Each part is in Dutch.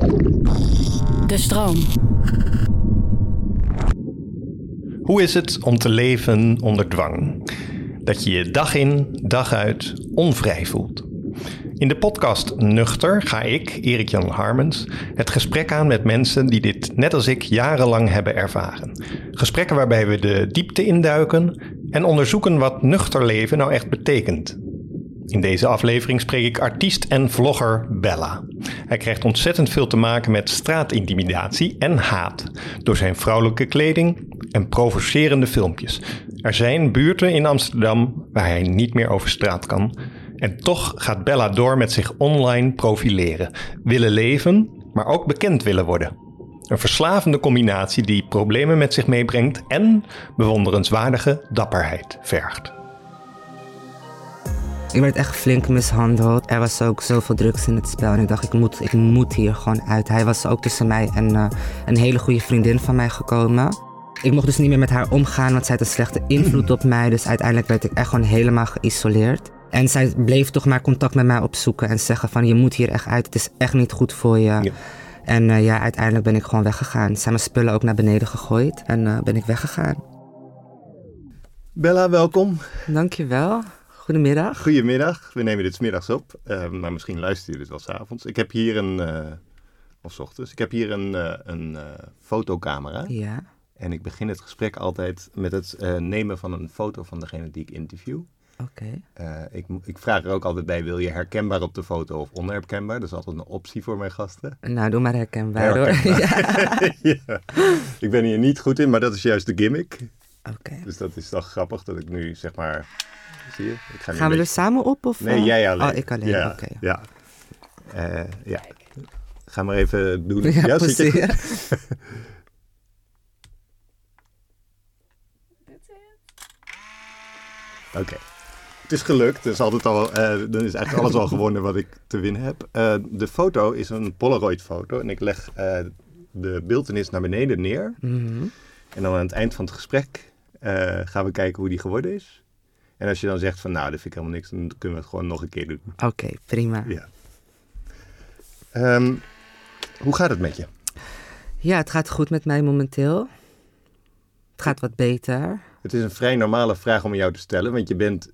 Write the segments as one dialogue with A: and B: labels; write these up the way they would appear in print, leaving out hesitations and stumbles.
A: De stroom.
B: Hoe is het om te leven onder dwang? Dat je je dag in, dag uit onvrij voelt. In de podcast Nuchter ga ik, Erik-Jan Harmens, het gesprek aan met mensen die dit net als ik jarenlang hebben ervaren. Gesprekken waarbij we de diepte induiken en onderzoeken wat nuchter leven nou echt betekent. In deze aflevering spreek ik artiest en vlogger Bella. Hij krijgt ontzettend veel te maken met straatintimidatie en haat door zijn vrouwelijke kleding en provocerende filmpjes. Er zijn buurten in Amsterdam waar hij niet meer over straat kan. En toch gaat Bella door met zich online profileren. Willen leven, maar ook bekend willen worden. Een verslavende combinatie die problemen met zich meebrengt en bewonderenswaardige dapperheid vergt.
C: Ik werd echt flink mishandeld. Er was ook zoveel drugs in het spel en ik dacht, ik moet hier gewoon uit. Hij was ook tussen mij en een hele goede vriendin van mij gekomen. Ik mocht dus niet meer met haar omgaan, want zij had een slechte invloed op mij. Dus uiteindelijk werd ik echt gewoon helemaal geïsoleerd. En zij bleef toch maar contact met mij opzoeken en zeggen van, je moet hier echt uit. Het is echt niet goed voor je. Ja. En uiteindelijk ben ik gewoon weggegaan. Ze hebben mijn spullen ook naar beneden gegooid en ben ik weggegaan.
B: Bella, welkom.
C: Dankjewel. Goedemiddag.
B: Goedemiddag. We nemen dit 's middags op, maar misschien luister je dit wel 's avonds. Ik heb hier of 's ochtends. Ik heb hier een fotocamera.
C: Ja.
B: En ik begin het gesprek altijd met het nemen van een foto van degene die ik interview.
C: Oké.
B: Ik vraag er ook altijd bij, wil je herkenbaar op de foto of onherkenbaar? Dat is altijd een optie voor mijn gasten.
C: Nou, doe maar herkenbaar hoor. Ja.
B: Ja. Ik ben hier niet goed in, maar dat is juist de gimmick.
C: Oké.
B: Dus dat is toch grappig dat ik nu zeg maar... Zie je?
C: Gaan we er samen op? Of,
B: Nee, jij alleen.
C: Oh, ik alleen,
B: ja,
C: oké.
B: Ja. Ja. Ga maar even doen.
C: Ja,
B: zit je goed? Oké. Het is gelukt. Dus altijd al, dan is eigenlijk alles al gewonnen wat ik te winnen heb. De foto is een Polaroid foto. En ik leg de beeltenis naar beneden neer.
C: Mm-hmm.
B: En dan aan het eind van het gesprek gaan we kijken hoe die geworden is. En als je dan zegt van nou, dat vind ik helemaal niks, dan kunnen we het gewoon nog een keer doen.
C: Oké, prima.
B: Ja. Hoe gaat het met je?
C: Ja, het gaat goed met mij momenteel. Het gaat wat beter.
B: Het is een vrij normale vraag om aan jou te stellen, want je bent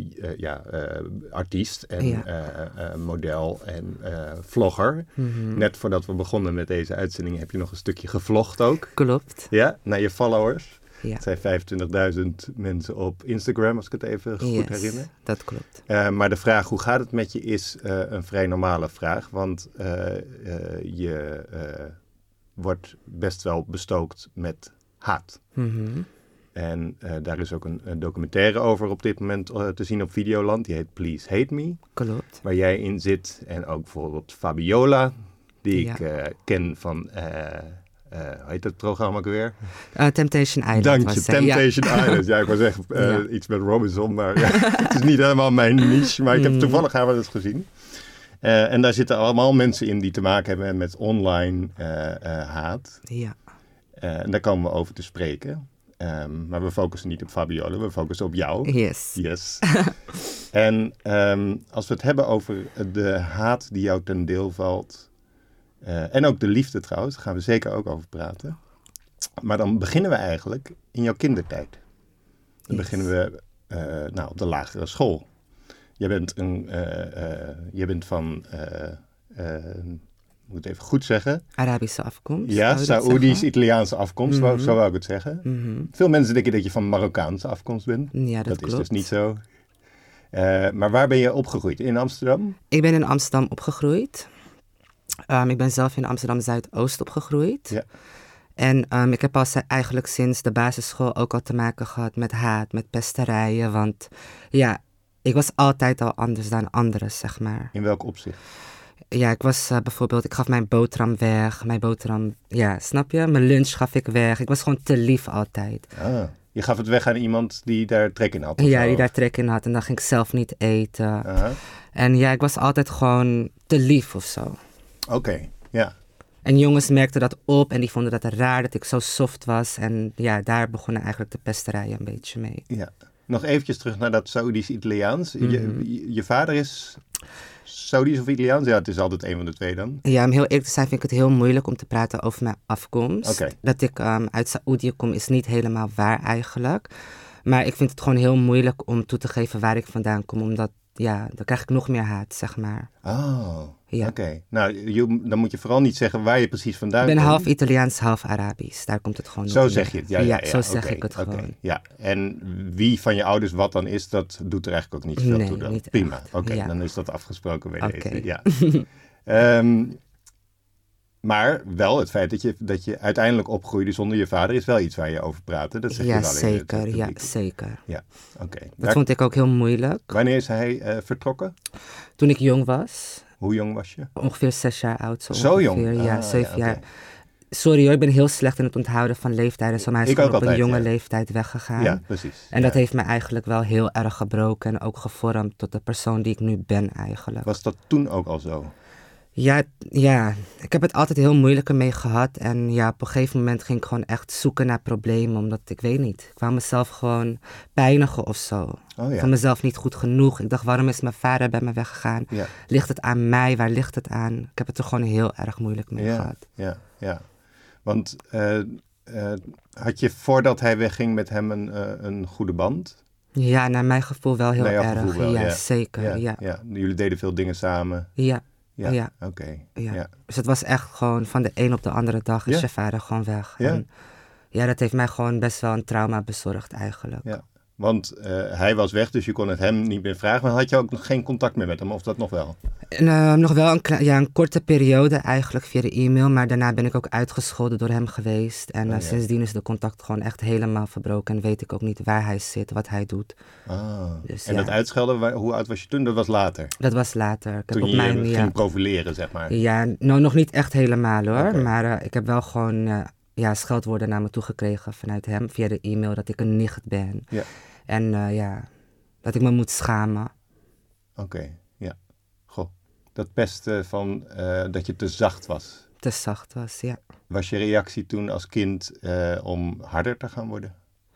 B: artiest en model en vlogger.
C: Mm-hmm.
B: Net voordat we begonnen met deze uitzending heb je nog een stukje gevlogd ook.
C: Klopt.
B: Ja, naar je followers.
C: Ja.
B: Het zijn 25.000 mensen op Instagram, als ik het even goed herinner.
C: Dat klopt.
B: Maar de vraag hoe gaat het met je is een vrij normale vraag. Want je wordt best wel bestookt met haat.
C: Mm-hmm.
B: En daar is ook een documentaire over op dit moment te zien op Videoland. Die heet Please Hate Me.
C: Klopt.
B: Waar jij in zit. En ook bijvoorbeeld Fabiola, die ik ken van... hoe heet het programma ook weer?
C: Temptation Island.
B: Dank je, Temptation Island. Ja, ik wou zeggen iets met Robinson, maar het is niet helemaal mijn niche. Maar ik heb toevallig wel eens gezien. En daar zitten allemaal mensen in die te maken hebben met online haat.
C: Ja.
B: En daar komen we over te spreken. Maar we focussen niet op Fabiola, we focussen op jou.
C: Yes.
B: En als we het hebben over de haat die jou ten deel valt... en ook de liefde trouwens, daar gaan we zeker ook over praten. Maar dan beginnen we eigenlijk in jouw kindertijd. Dan beginnen we op de lagere school. Je bent van, moet ik het even goed zeggen.
C: Arabische afkomst.
B: Ja, Saoedisch-Italiaanse afkomst, zo wou ik het zeggen.
C: Mm-hmm.
B: Veel mensen denken dat je van Marokkaanse afkomst bent.
C: Ja, dat klopt.
B: Is dus niet zo. Maar waar ben je opgegroeid? In Amsterdam?
C: Ik ben in Amsterdam opgegroeid. Ik ben zelf in Amsterdam Zuidoost opgegroeid.
B: Ja.
C: En ik heb eigenlijk sinds de basisschool ook al te maken gehad met haat, met pesterijen. Want ja, ik was altijd al anders dan anderen, zeg maar.
B: In welk opzicht?
C: Ja, ik was bijvoorbeeld, ik gaf mijn boterham weg. Snap je? Mijn lunch gaf ik weg. Ik was gewoon te lief altijd.
B: Ah, je gaf het weg aan iemand die daar trek in had?
C: Ja, die daar trek in had. En dan ging ik zelf niet eten.
B: Uh-huh.
C: En ja, ik was altijd gewoon te lief of zo.
B: Oké, ja.
C: En jongens merkten dat op en die vonden dat raar dat ik zo soft was. En ja, daar begonnen eigenlijk de pesterijen een beetje mee.
B: Ja. Nog eventjes terug naar dat Saoedisch-Italiaans. Je vader is Saoedisch of Italiaans? Ja, het is altijd een van de twee dan.
C: Ja, om heel eerlijk te zijn vind ik het heel moeilijk om te praten over mijn afkomst.
B: Oké.
C: Dat ik uit Saoedië kom is niet helemaal waar eigenlijk. Maar ik vind het gewoon heel moeilijk om toe te geven waar ik vandaan kom. Omdat, ja, dan krijg ik nog meer haat, zeg maar.
B: Oh,
C: Ja.
B: oké. Nou, dan moet je vooral niet zeggen waar je precies vandaan komt.
C: Ik ben half Italiaans, half Arabisch. Daar komt het gewoon op
B: Zo
C: neer.
B: zeg je het? Ja,
C: zo zeg
B: oké,
C: ik het gewoon.
B: Ja, en wie van je ouders wat dan is, dat doet er eigenlijk ook niet veel toe dan?
C: Niet
B: Prima,
C: echt.
B: oké,
C: Ja.
B: dan is dat afgesproken bij
C: Oké.
B: deze. Ja. Maar wel het feit dat je uiteindelijk opgroeide zonder je vader is wel iets waar je over praatte. Dat zeg je
C: Ja,
B: wel in
C: zeker.
B: het
C: Ja,
B: publiek.
C: zeker.
B: Ja, oké.
C: Dat vond ik ook heel moeilijk.
B: Wanneer is hij vertrokken?
C: Toen ik jong was,
B: Hoe jong was je?
C: ongeveer 6 jaar oud.
B: Zo
C: ongeveer.
B: jong?
C: Ja,
B: Ah,
C: 7
B: ja,
C: jaar.
B: oké.
C: Sorry hoor, ik ben heel slecht in het onthouden van leeftijden. Zo, maar hij is
B: Ik
C: gewoon
B: ook
C: op een
B: altijd,
C: jonge
B: ja.
C: leeftijd weggegaan.
B: Ja, precies.
C: En dat
B: Ja.
C: heeft me eigenlijk wel heel erg gebroken en ook gevormd tot de persoon die ik nu ben eigenlijk.
B: Was dat toen ook al zo?
C: Ja, ik heb het altijd heel moeilijk ermee gehad. En ja, op een gegeven moment ging ik gewoon echt zoeken naar problemen. Omdat, ik weet niet, ik wou mezelf gewoon pijnigen of zo.
B: Oh
C: Ik
B: ja.
C: vond mezelf niet goed genoeg. Ik dacht, waarom is mijn vader bij me weggegaan?
B: Ja.
C: Ligt het aan mij? Waar ligt het aan? Ik heb het er gewoon heel erg moeilijk mee gehad.
B: Ja. Want had je voordat hij wegging met hem een goede band?
C: Ja, naar mijn gevoel wel heel
B: Naar jouw
C: erg.
B: gevoel wel,
C: ja,
B: ja.
C: zeker. Ja.
B: Jullie deden veel dingen samen.
C: Ja.
B: Oké.
C: Ja.
B: Ja.
C: Dus het was echt gewoon van de een op de andere dag is
B: Ja.
C: je vader gewoon weg.
B: Ja.
C: En ja, dat heeft mij gewoon best wel een trauma bezorgd eigenlijk.
B: Ja. Want hij was weg, dus je kon het hem niet meer vragen. Maar had je ook nog geen contact meer met hem, of dat nog wel?
C: En, nog wel een korte periode eigenlijk via de e-mail, maar daarna ben ik ook uitgescholden door hem geweest. En
B: ja.
C: sindsdien is de contact gewoon echt helemaal verbroken en weet ik ook niet waar hij zit, wat hij doet. Dus,
B: en dat uitschelden, hoe oud was je toen? Dat was later?
C: Dat was later. Ik heb
B: Toen
C: op
B: je
C: mijn,
B: ging profileren, zeg maar.
C: Ja, nou nog niet echt helemaal hoor,
B: Oké.
C: maar ik heb wel gewoon scheldwoorden naar me toe gekregen vanuit hem via de e-mail dat ik een nicht ben.
B: Ja.
C: En dat ik me moet schamen.
B: Oké, ja. Goh, dat pesten van dat je te zacht was.
C: Te zacht was, ja.
B: Was je reactie toen als kind om harder te gaan worden?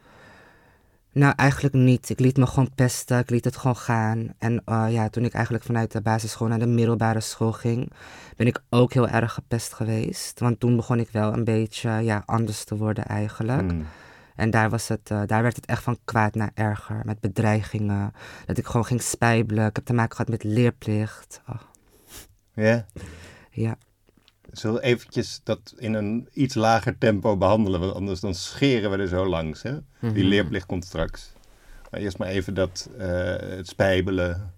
C: Nou, eigenlijk niet. Ik liet me gewoon pesten, ik liet het gewoon gaan. En toen ik eigenlijk vanuit de basisschool naar de middelbare school ging, ben ik ook heel erg gepest geweest. Want toen begon ik wel een beetje anders te worden eigenlijk. En daar werd het echt van kwaad naar erger, met bedreigingen. Dat ik gewoon ging spijbelen. Ik heb te maken gehad met leerplicht. Oh.
B: Ja?
C: Ja.
B: Zullen we eventjes dat in een iets lager tempo behandelen, want anders dan scheren we er zo langs. Hè? Die leerplicht komt straks. Maar eerst maar even het spijbelen.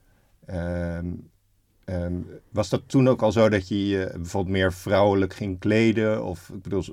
B: Was dat toen ook al zo dat je bijvoorbeeld meer vrouwelijk ging kleden? Of ik bedoel,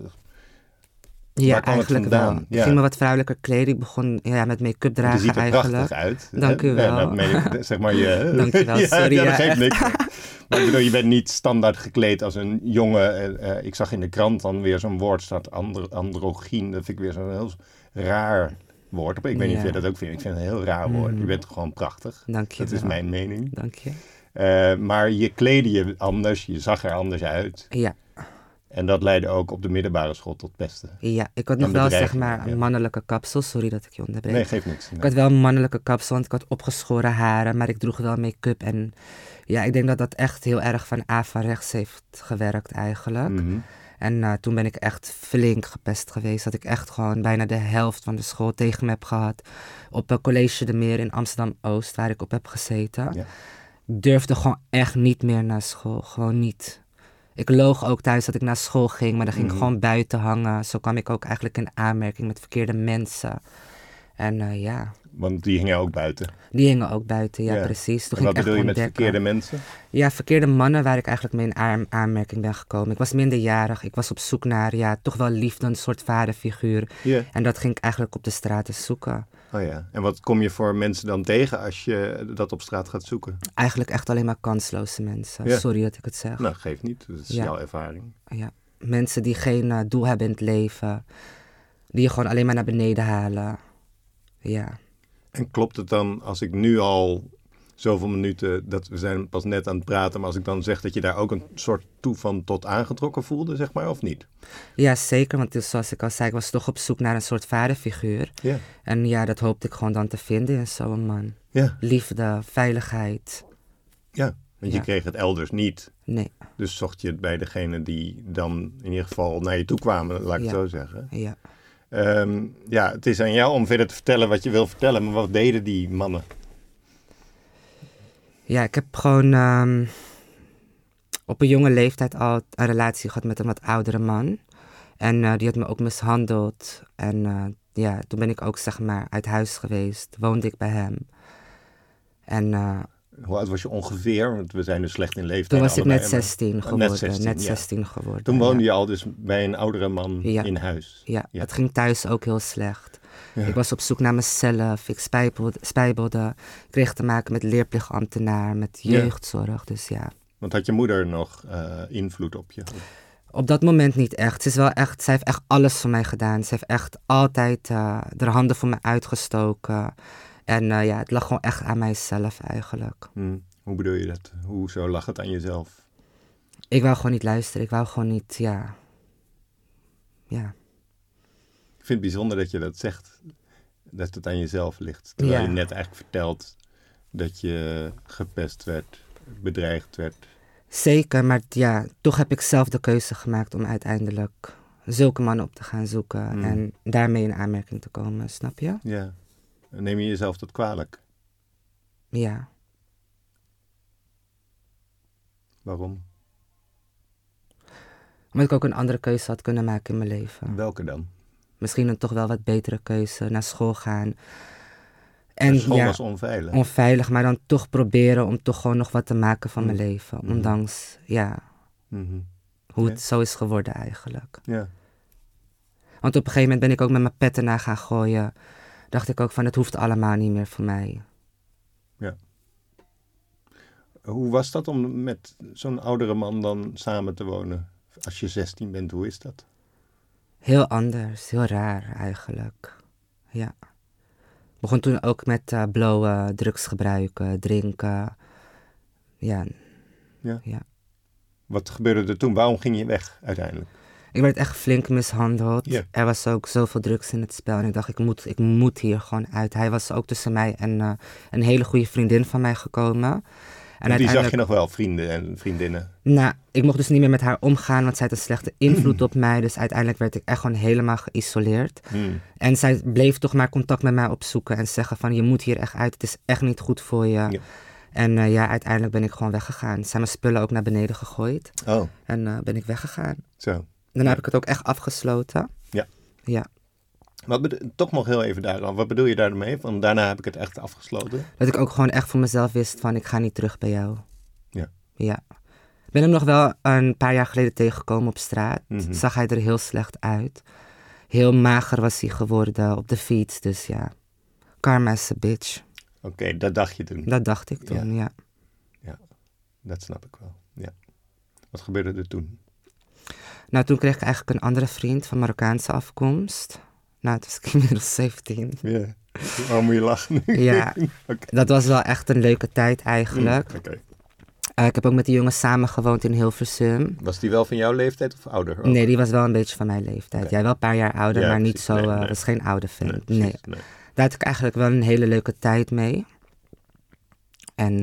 C: Ja,
B: waar kwam het
C: eigenlijk wel.
B: vandaan?
C: Ik ging me wat vrouwelijker kleden. Ik begon met make-up dragen
B: je ziet er
C: eigenlijk.
B: prachtig uit.
C: Dank u wel.
B: Ja, dat meen ik, zeg maar je.
C: Dank u wel, sorry.
B: Ja, dat geeft niks. Maar ik bedoel, je bent niet standaard gekleed als een jongen. Ik zag in de krant dan weer zo'n woord staat, androgyn. Dat vind ik weer zo'n heel raar woord. Ik weet niet of jij dat ook vindt. Ik vind het een heel raar woord. Je bent gewoon prachtig.
C: Dank je
B: Dat is
C: wel.
B: mijn mening.
C: Dank je.
B: Maar je kleedde je anders. Je zag er anders uit.
C: Ja.
B: En dat leidde ook op de middelbare school tot pesten.
C: Ja, ik had nog
B: En
C: wel
B: bedreigingen,
C: zeg maar een mannelijke kapsel. Sorry dat ik je onderbreek.
B: Nee, geeft niks.
C: Ik had wel een mannelijke kapsel, want ik had opgeschoren haren, maar ik droeg wel make-up. En ja, ik denk dat dat echt heel erg van averechts heeft gewerkt eigenlijk. En toen ben ik echt flink gepest geweest. Dat ik echt gewoon bijna de helft van de school tegen me heb gehad. Op College de Meer in Amsterdam-Oost, waar ik op heb gezeten.
B: Ja.
C: Ik durfde gewoon echt niet meer naar school. Gewoon niet. Ik loog ook thuis dat ik naar school ging, maar dan ging ik gewoon buiten hangen. Zo kwam ik ook eigenlijk in aanmerking met verkeerde mensen. En
B: Want die hingen ook buiten.
C: die hingen ook buiten, ja precies. Toen
B: En wat
C: ging ik
B: bedoel je met
C: echt ontdekken.
B: verkeerde mensen?
C: Ja, verkeerde mannen waar ik eigenlijk mee in aanmerking ben gekomen. Ik was minderjarig, ik was op zoek naar toch wel liefde, een soort vaderfiguur.
B: Ja.
C: En dat ging ik eigenlijk op de straten zoeken.
B: Oh ja. En wat kom je voor mensen dan tegen als je dat op straat gaat zoeken?
C: Eigenlijk echt alleen maar kansloze mensen.
B: Ja.
C: Sorry dat ik het zeg.
B: Nou, geeft niet. Dat is jouw ervaring.
C: Ja. Mensen die geen doel hebben in het leven. Die je gewoon alleen maar naar beneden halen. Ja.
B: En klopt het dan als ik nu al zoveel minuten, dat we zijn pas net aan het praten, maar als ik dan zeg dat je daar ook een soort toe van tot aangetrokken voelde, zeg maar, of niet?
C: Ja, zeker. Want dus, zoals ik al zei, ik was toch op zoek naar een soort vaderfiguur.
B: Ja.
C: En ja, dat hoopte ik gewoon dan te vinden in zo'n man.
B: Ja.
C: Liefde, veiligheid.
B: Ja, want je kreeg het elders niet.
C: Nee.
B: Dus zocht je het bij degene die dan in ieder geval naar je toe kwamen, laat ik het zo zeggen.
C: Ja.
B: Het is aan jou om verder te vertellen wat je wil vertellen. Maar wat deden die mannen?
C: Ja, ik heb gewoon op een jonge leeftijd al een relatie gehad met een wat oudere man. En die had me ook mishandeld. En toen ben ik ook zeg maar uit huis geweest. Woonde ik bij hem. En
B: hoe oud was je ongeveer? Want we zijn dus slecht in leeftijd.
C: toen was ik
B: allebei,
C: net 16 geworden.
B: Net 16
C: geworden.
B: Toen woonde je al dus bij een oudere man in huis.
C: Ja, het ging thuis ook heel slecht. Ja. Ik was op zoek naar mezelf. Ik spijbelde. Ik kreeg te maken met leerplichtambtenaar, met jeugdzorg. Dus ja.
B: Want had je moeder nog invloed op je?
C: Op dat moment niet echt. Zij heeft echt alles voor mij gedaan. Ze heeft echt altijd haar handen voor me uitgestoken. En het lag gewoon echt aan mijzelf eigenlijk.
B: Hoe bedoel je dat? Hoezo lag het aan jezelf?
C: Ik wou gewoon niet luisteren. Ik wou gewoon niet, ja.
B: Ik vind het bijzonder dat je dat zegt. Dat het aan jezelf ligt. Terwijl je net eigenlijk vertelt dat je gepest werd, bedreigd werd.
C: Zeker, maar toch heb ik zelf de keuze gemaakt om uiteindelijk zulke mannen op te gaan zoeken. En daarmee in aanmerking te komen, snap je?
B: Ja. Neem je jezelf dat kwalijk?
C: Ja.
B: Waarom?
C: Omdat ik ook een andere keuze had kunnen maken in mijn leven.
B: Welke dan?
C: Misschien een toch wel wat betere keuze, naar school gaan. En
B: de school was onveilig.
C: Onveilig, maar dan toch proberen om toch gewoon nog wat te maken van mijn leven. Ondanks, hoe het zo is geworden eigenlijk.
B: Ja.
C: Want op een gegeven moment ben ik ook met mijn petten naar gaan gooien. Dacht ik ook van, het hoeft allemaal niet meer voor mij.
B: Ja. Hoe was dat om met zo'n oudere man dan samen te wonen? Als je 16 bent, hoe is dat?
C: Heel anders, heel raar eigenlijk. Ja. Ik begon toen ook met blowen, drugs gebruiken, drinken. Ja.
B: Wat gebeurde er toen? Waarom ging je weg uiteindelijk?
C: Ik werd echt flink mishandeld.
B: Yeah.
C: Er was ook zoveel drugs in het spel. En ik dacht, ik moet hier gewoon uit. Hij was ook tussen mij en een hele goede vriendin van mij gekomen.
B: En die zag je nog wel, vrienden en vriendinnen?
C: Nou, ik mocht dus niet meer met haar omgaan, want zij had een slechte invloed op mij. Dus uiteindelijk werd ik echt gewoon helemaal geïsoleerd. En zij bleef toch maar contact met mij opzoeken en zeggen van, je moet hier echt uit. Het is echt niet goed voor je. Ja. En uiteindelijk ben ik gewoon weggegaan. Ze hebben mijn spullen ook naar beneden gegooid.
B: Oh.
C: En ben ik weggegaan.
B: Zo.
C: Daarna heb ik het ook echt afgesloten. Ja.
B: Toch nog heel even daaraan. Wat bedoel je daarmee? Van daarna heb ik het echt afgesloten?
C: Dat ik ook gewoon echt voor mezelf wist van, ik ga niet terug bij jou.
B: Ja.
C: Ik ben hem nog wel een paar jaar geleden tegengekomen op straat. Zag hij er heel slecht uit. Heel mager was hij geworden op de fiets. Dus ja, karma is a bitch.
B: Oké, dat dacht je toen?
C: Dat dacht ik toen, ja.
B: Ja, dat snap ik wel. Ja. Wat gebeurde er toen?
C: Nou, toen kreeg ik eigenlijk een andere vriend van Marokkaanse afkomst. Nou, toen was ik inmiddels 17.
B: Ja, waarom moet je lachen?
C: Ja, dat was wel echt een leuke tijd eigenlijk. Ik heb ook met die jongen samengewoond in Hilversum.
B: Was die wel van jouw leeftijd of ouder? Ook?
C: Nee, die was wel een beetje van mijn leeftijd. Jij wel een paar jaar ouder, maar niet zo, was geen oude vent. Nee. Daar had ik eigenlijk wel een hele leuke tijd mee. En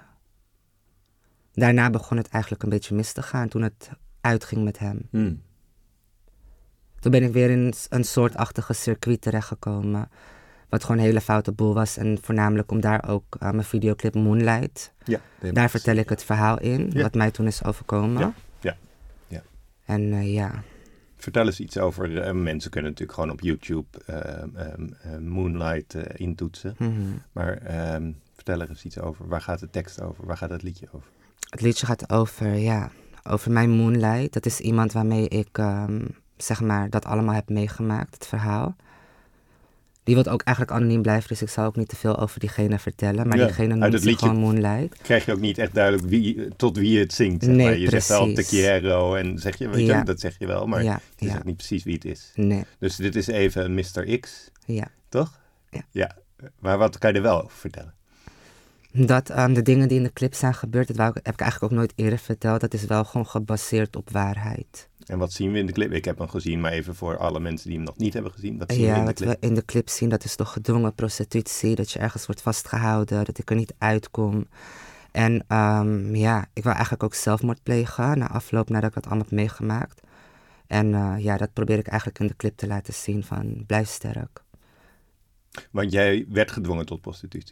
C: daarna begon het eigenlijk een beetje mis te gaan toen het uitging met hem. Toen ben ik weer in een soortachtige circuit terechtgekomen. Wat gewoon een hele foute boel was. En voornamelijk om daar ook mijn videoclip Moonlight. Ja, daar vertel ik het verhaal in. Wat mij toen is overkomen.
B: Ja.
C: En
B: vertel eens iets over. Mensen kunnen natuurlijk gewoon op YouTube Moonlight intoetsen. Maar vertel er eens iets over. Waar gaat de tekst over? Waar gaat het liedje over?
C: Het liedje gaat over mijn Moonlight. Dat is iemand waarmee ik zeg maar dat allemaal heb meegemaakt, het verhaal. Die wil ook eigenlijk anoniem blijven, dus ik zal ook niet te veel over diegene vertellen. Maar diegene noemt zich gewoon Moonlight.
B: Krijg je ook niet echt duidelijk tot wie het zingt. Zeg maar. Je zegt wel Te Quiero en zeg je, weet je, dat zeg je wel, maar je zegt niet precies wie het is.
C: Nee.
B: Dus dit is even Mr. X, toch?
C: Ja.
B: Maar wat kan je er wel over vertellen?
C: Dat de dingen die in de clip zijn gebeurd, dat heb ik eigenlijk ook nooit eerder verteld. Dat is wel gewoon gebaseerd op waarheid.
B: En wat zien we in de clip? Ik heb hem gezien, maar even voor alle mensen die hem nog niet hebben gezien. Wat zien we in de clip?
C: Wat we in de clip zien, dat is toch gedwongen prostitutie. Dat je ergens wordt vastgehouden, dat ik er niet uitkom. En ik wil eigenlijk ook zelfmoord plegen na afloop nadat ik dat allemaal heb meegemaakt. En dat probeer ik eigenlijk in de clip te laten zien van blijf sterk.
B: Want jij werd gedwongen tot prostitutie?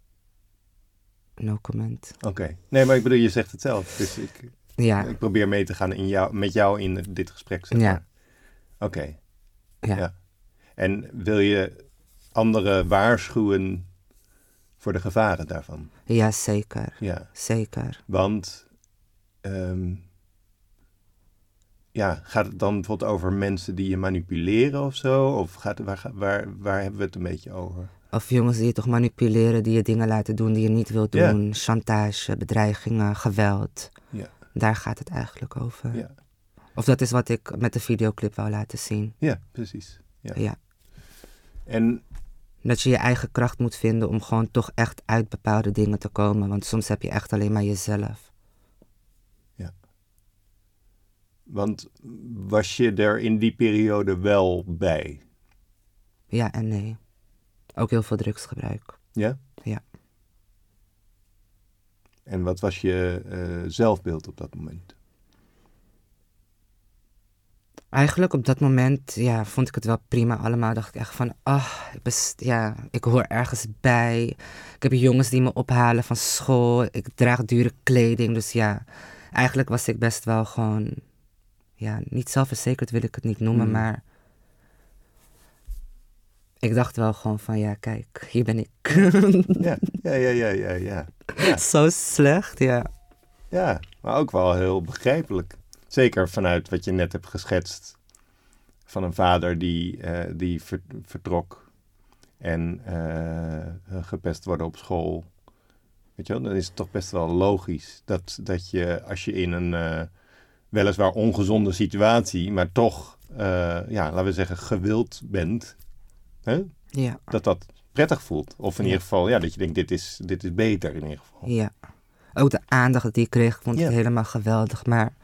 C: No comment.
B: Oké. Nee, maar ik bedoel, je zegt het zelf. Dus ik probeer mee te gaan met jou in dit gesprek. Zeg maar.
C: Ja.
B: Oké.
C: Ja.
B: Ja. En wil je anderen waarschuwen voor de gevaren daarvan?
C: Ja, zeker.
B: Ja.
C: Zeker.
B: Want gaat het dan bijvoorbeeld over mensen die je manipuleren of zo? Of waar hebben we het een beetje over?
C: Of jongens die je toch manipuleren, die je dingen laten doen die je niet wilt doen. Ja. Chantage, bedreigingen, geweld.
B: Ja.
C: Daar gaat het eigenlijk over.
B: Ja.
C: Of dat is wat ik met de videoclip wou laten zien.
B: Ja, precies. Ja.
C: En dat je je eigen kracht moet vinden om gewoon toch echt uit bepaalde dingen te komen. Want soms heb je echt alleen maar jezelf.
B: Ja. Want was je er in die periode wel bij?
C: Ja en nee. Ook heel veel drugsgebruik.
B: Ja?
C: Ja.
B: En wat was je zelfbeeld op dat moment?
C: Eigenlijk op dat moment vond ik het wel prima allemaal. Dacht ik echt van, ik hoor ergens bij. Ik heb jongens die me ophalen van school. Ik draag dure kleding. Dus eigenlijk was ik best wel gewoon, niet zelfverzekerd wil ik het niet noemen, maar ik dacht wel gewoon van, kijk, hier ben ik.
B: Ja.
C: Zo slecht, ja.
B: Ja, maar ook wel heel begrijpelijk. Zeker vanuit wat je net hebt geschetst. Van een vader die vertrok en gepest worden op school. Weet je wel, dan is het toch best wel logisch dat je, als je in een weliswaar ongezonde situatie, maar toch, laten we zeggen, gewild bent, hè?
C: Ja.
B: Dat prettig voelt. Of in ieder geval, dat je denkt, dit is beter in ieder geval.
C: Ja. Ook de aandacht die ik kreeg, vond ik helemaal geweldig. Maar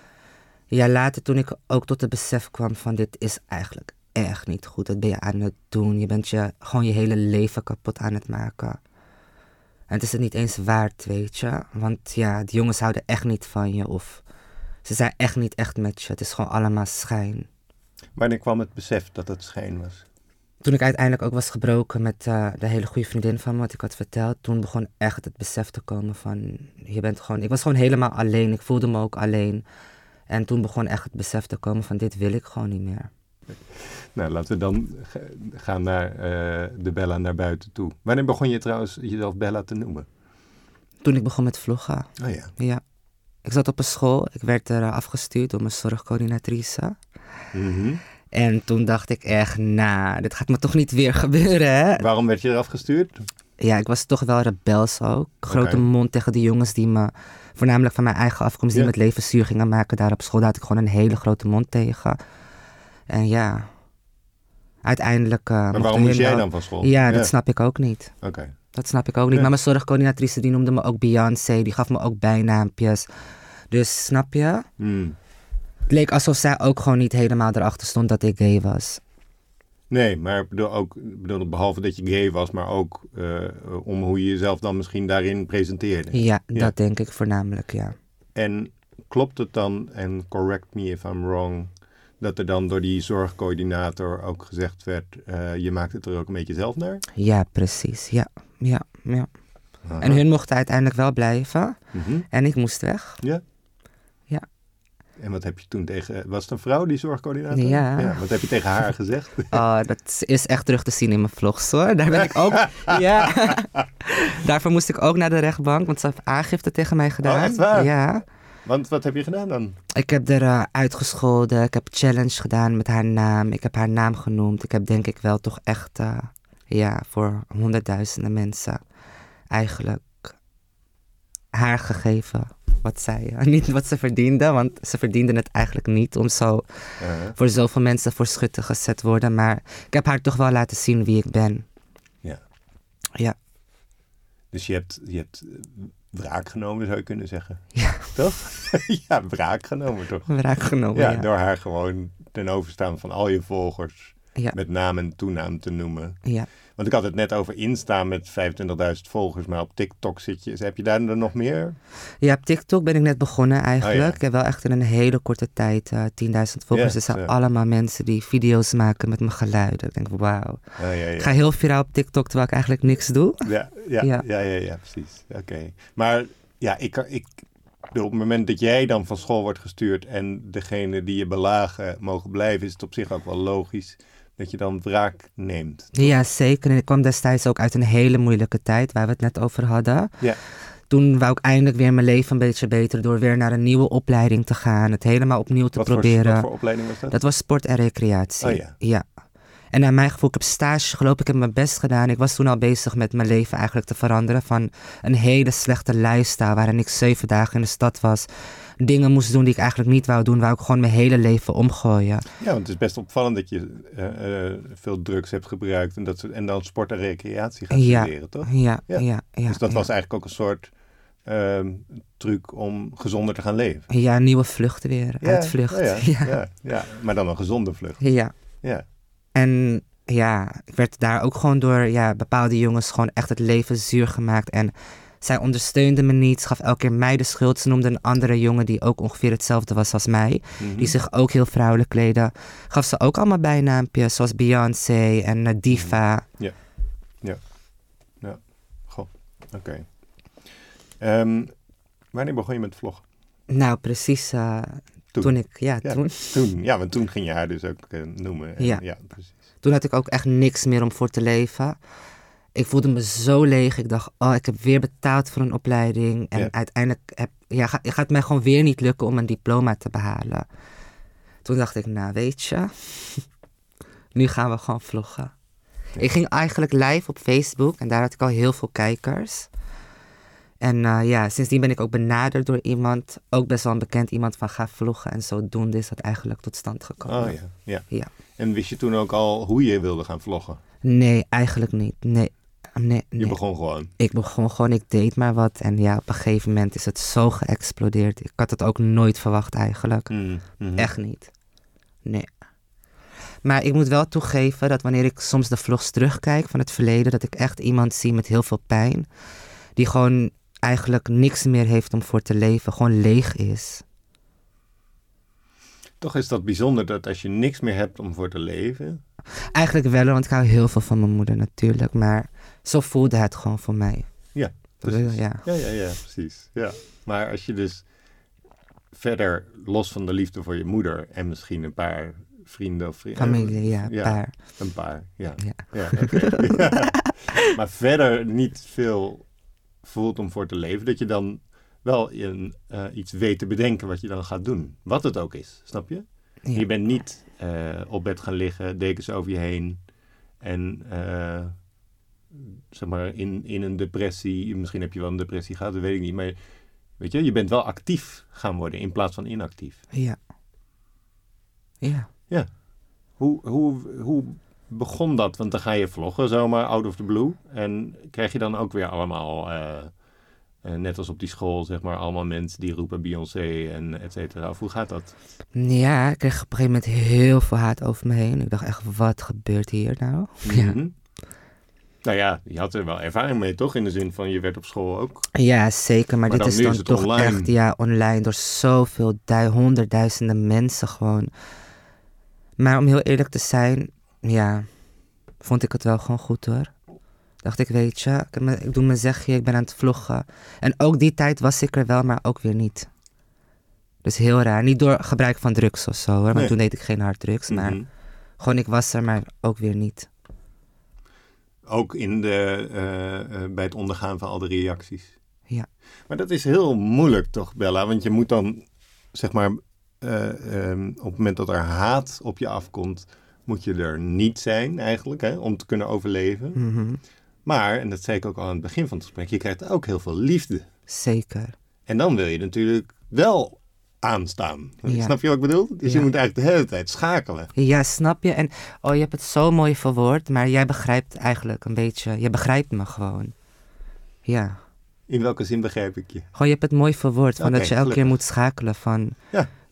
C: later toen ik ook tot het besef kwam van dit is eigenlijk echt niet goed. Dat ben je aan het doen. Je bent gewoon je hele leven kapot aan het maken. En het is het niet eens waard, weet je. Want die jongens houden echt niet van je. Of ze zijn echt niet echt met je. Het is gewoon allemaal schijn.
B: Wanneer kwam het besef dat het schijn was?
C: Toen ik uiteindelijk ook was gebroken met de hele goede vriendin van me, wat ik had verteld, toen begon echt het besef te komen van, ik was gewoon helemaal alleen. Ik voelde me ook alleen. En toen begon echt het besef te komen van, dit wil ik gewoon niet meer.
B: Nou, laten we dan gaan naar de Bella naar buiten toe. Wanneer begon je trouwens jezelf Bella te noemen?
C: Toen ik begon met vloggen.
B: Oh ja.
C: Ja. Ik zat op een school. Ik werd er afgestuurd door mijn zorgcoördinatrice.
B: Mm-hmm.
C: En toen dacht ik echt, dit gaat me toch niet weer gebeuren, hè?
B: Waarom werd je eraf gestuurd?
C: Ja, ik was toch wel rebels ook. Grote mond tegen de jongens die me, voornamelijk van mijn eigen afkomst, die met levenszuur gingen maken daar op school. Daar had ik gewoon een hele grote mond tegen. En uiteindelijk...
B: maar waarom moest jij dan van school?
C: Ja, dat snap ik ook niet.
B: Oké.
C: Dat snap ik ook niet. Maar mijn zorgcoördinatrice, die noemde me ook Beyoncé. Die gaf me ook bijnaampjes. Dus, snap je? Het leek alsof zij ook gewoon niet helemaal erachter stond dat ik gay was.
B: Nee, maar ik bedoel, behalve dat je gay was, maar ook om hoe je jezelf dan misschien daarin presenteerde.
C: Ja, dat denk ik voornamelijk, ja.
B: En klopt het dan, en correct me if I'm wrong, dat er dan door die zorgcoördinator ook gezegd werd, je maakt het er ook een beetje zelf naar?
C: Ja, precies. Ja. Aha. En hun mochten uiteindelijk wel blijven. Mm-hmm. En ik moest weg.
B: Ja? Ja. En wat heb je toen was het een vrouw, die zorgcoördinator?
C: Ja.
B: Wat heb je tegen haar gezegd?
C: Oh, dat is echt terug te zien in mijn vlogs, hoor. Daar ben ik ook... Daarvoor moest ik ook naar de rechtbank, want ze heeft aangifte tegen mij gedaan.
B: Oh, echt waar?
C: Ja.
B: Want wat heb je gedaan dan?
C: Ik heb er uitgescholden. Ik heb challenge gedaan met haar naam. Ik heb haar naam genoemd. Ik heb denk ik wel toch echt... voor honderdduizenden mensen eigenlijk haar gegeven niet wat ze verdiende, want ze verdiende het eigenlijk niet om zo voor zoveel mensen voor schutten gezet te worden, maar ik heb haar toch wel laten zien wie ik ben. Ja.
B: Dus je hebt wraak genomen, zou je kunnen zeggen.
C: Ja.
B: Toch? Ja, wraak genomen toch?
C: Wraak genomen,
B: ja. Door haar gewoon ten overstaan van al je volgers met naam en toenaam te noemen.
C: Ja.
B: Want ik had het net over Insta met 25.000 volgers, maar op TikTok zit je. Heb je daar nog meer?
C: Ja, op TikTok ben ik net begonnen eigenlijk.
B: Oh, ja.
C: Ik heb wel echt in een hele korte tijd 10.000 volgers. Het zijn allemaal mensen die video's maken met mijn geluiden. Ik denk, wauw. Ik ga heel viraal op TikTok terwijl ik eigenlijk niks doe.
B: Ja, precies. Oké. Maar ja, ik op het moment dat jij dan van school wordt gestuurd en degene die je belagen mogen blijven, is het op zich ook wel logisch dat je dan wraak neemt. Toch?
C: Ja, zeker. En ik kwam destijds ook uit een hele moeilijke tijd, waar we het net over hadden.
B: Ja.
C: Toen wou ik eindelijk weer mijn leven een beetje beter door weer naar een nieuwe opleiding te gaan. Het helemaal opnieuw te proberen.
B: Wat voor opleiding was dat?
C: Dat was sport en recreatie.
B: Oh ja.
C: En naar mijn gevoel, ik heb stage gelopen, ik heb mijn best gedaan. Ik was toen al bezig met mijn leven eigenlijk te veranderen. Van een hele slechte lifestyle waarin ik 7 dagen in de stad was. Dingen moest doen die ik eigenlijk niet wou doen. Wou ik gewoon mijn hele leven omgooien.
B: Ja, want het is best opvallend dat je veel drugs hebt gebruikt. En dan sport en recreatie gaat studeren, toch?
C: Ja.
B: Dus dat was eigenlijk ook een soort truc om gezonder te gaan leven.
C: Ja, nieuwe vluchten weer. Uitvlucht.
B: Ja, maar dan een gezonde vlucht.
C: Ja.
B: Ja.
C: En ja, ik werd daar ook gewoon door bepaalde jongens gewoon echt het leven zuur gemaakt. En zij ondersteunde me niet, gaf elke keer mij de schuld. Ze noemde een andere jongen die ook ongeveer hetzelfde was als mij. Mm-hmm. Die zich ook heel vrouwelijk kleedde. Gaf ze ook allemaal bijnaampjes, zoals Beyoncé en Diva.
B: Ja. Goh, oké. Wanneer begon je met vloggen?
C: Nou, precies toen.
B: Toen. Ja, want toen ging je haar dus ook noemen. Ja, precies.
C: Toen had ik ook echt niks meer om voor te leven. Ik voelde me zo leeg. Ik dacht, ik heb weer betaald voor een opleiding. En uiteindelijk gaat het mij gewoon weer niet lukken om een diploma te behalen. Toen dacht ik, nou weet je, nu gaan we gewoon vloggen. Ja. Ik ging eigenlijk live op Facebook en daar had ik al heel veel kijkers. En sindsdien ben ik ook benaderd door iemand, ook best wel een bekend iemand, van ga vloggen. En zodoende is dat eigenlijk tot stand gekomen.
B: Oh ja. En wist je toen ook al hoe je wilde gaan vloggen?
C: Nee, eigenlijk niet. Nee.
B: Je begon gewoon?
C: Ik begon gewoon, ik deed maar wat. En ja, op een gegeven moment is het zo geëxplodeerd. Ik had het ook nooit verwacht eigenlijk.
B: Mm-hmm.
C: Echt niet. Nee. Maar ik moet wel toegeven dat wanneer ik soms de vlogs terugkijk van het verleden, dat ik echt iemand zie met heel veel pijn. Die gewoon eigenlijk niks meer heeft om voor te leven. Gewoon leeg is.
B: Toch is dat bijzonder dat als je niks meer hebt om voor te leven.
C: Eigenlijk wel, want ik hou heel veel van mijn moeder natuurlijk. Maar zo voelde het gewoon voor mij.
B: Ja, precies. Ja, precies. Ja. Maar als je dus verder, los van de liefde voor je moeder en misschien een paar vrienden of vrienden.
C: Familie, paar.
B: Een paar, ja. Okay. Ja. Maar verder niet veel voelt om voor te leven, dat je dan wel iets weet te bedenken wat je dan gaat doen. Wat het ook is, snap je? Ja. Je bent niet op bed gaan liggen, dekens over je heen en zeg maar in een depressie, misschien heb je wel een depressie gehad, dat weet ik niet, maar weet je bent wel actief gaan worden in plaats van inactief.
C: Ja.
B: Hoe begon dat? Want dan ga je vloggen zomaar out of the blue en krijg je dan ook weer allemaal net als op die school, zeg maar, allemaal mensen die roepen Beyoncé en et cetera. Of hoe gaat dat?
C: Ja, ik kreeg op een gegeven moment heel veel haat over me heen. Ik dacht echt, wat gebeurt hier nou?
B: Mm-hmm. Nou ja, je had er wel ervaring mee, toch? In de zin van, je werd op school ook.
C: Ja, zeker. Maar dit is dan toch online. Echt, online door zoveel, honderdduizenden mensen gewoon. Maar om heel eerlijk te zijn, vond ik het wel gewoon goed hoor. Dacht ik, weet je, ik doe mijn zegje, ik ben aan het vloggen. En ook die tijd was ik er wel, maar ook weer niet. Dus heel raar. Niet door gebruik van drugs of zo hoor, want toen deed ik geen harddrugs. Maar gewoon ik was er, maar ook weer niet.
B: Ook bij het ondergaan van al de reacties.
C: Ja.
B: Maar dat is heel moeilijk toch, Bella? Want je moet dan, zeg maar, op het moment dat er haat op je afkomt, moet je er niet zijn eigenlijk, hè, om te kunnen overleven.
C: Mm-hmm.
B: Maar, en dat zei ik ook al aan het begin van het gesprek, je krijgt ook heel veel liefde.
C: Zeker.
B: En dan wil je natuurlijk wel aanstaan. Ja. Snap je wat ik bedoel? Dus je moet eigenlijk de hele tijd schakelen.
C: Ja, snap je? En je hebt het zo mooi verwoord, maar jij begrijpt eigenlijk een beetje, je begrijpt me gewoon. Ja.
B: In welke zin begrijp ik je?
C: Gewoon, je hebt het mooi verwoord, van dat je elke keer moet schakelen van...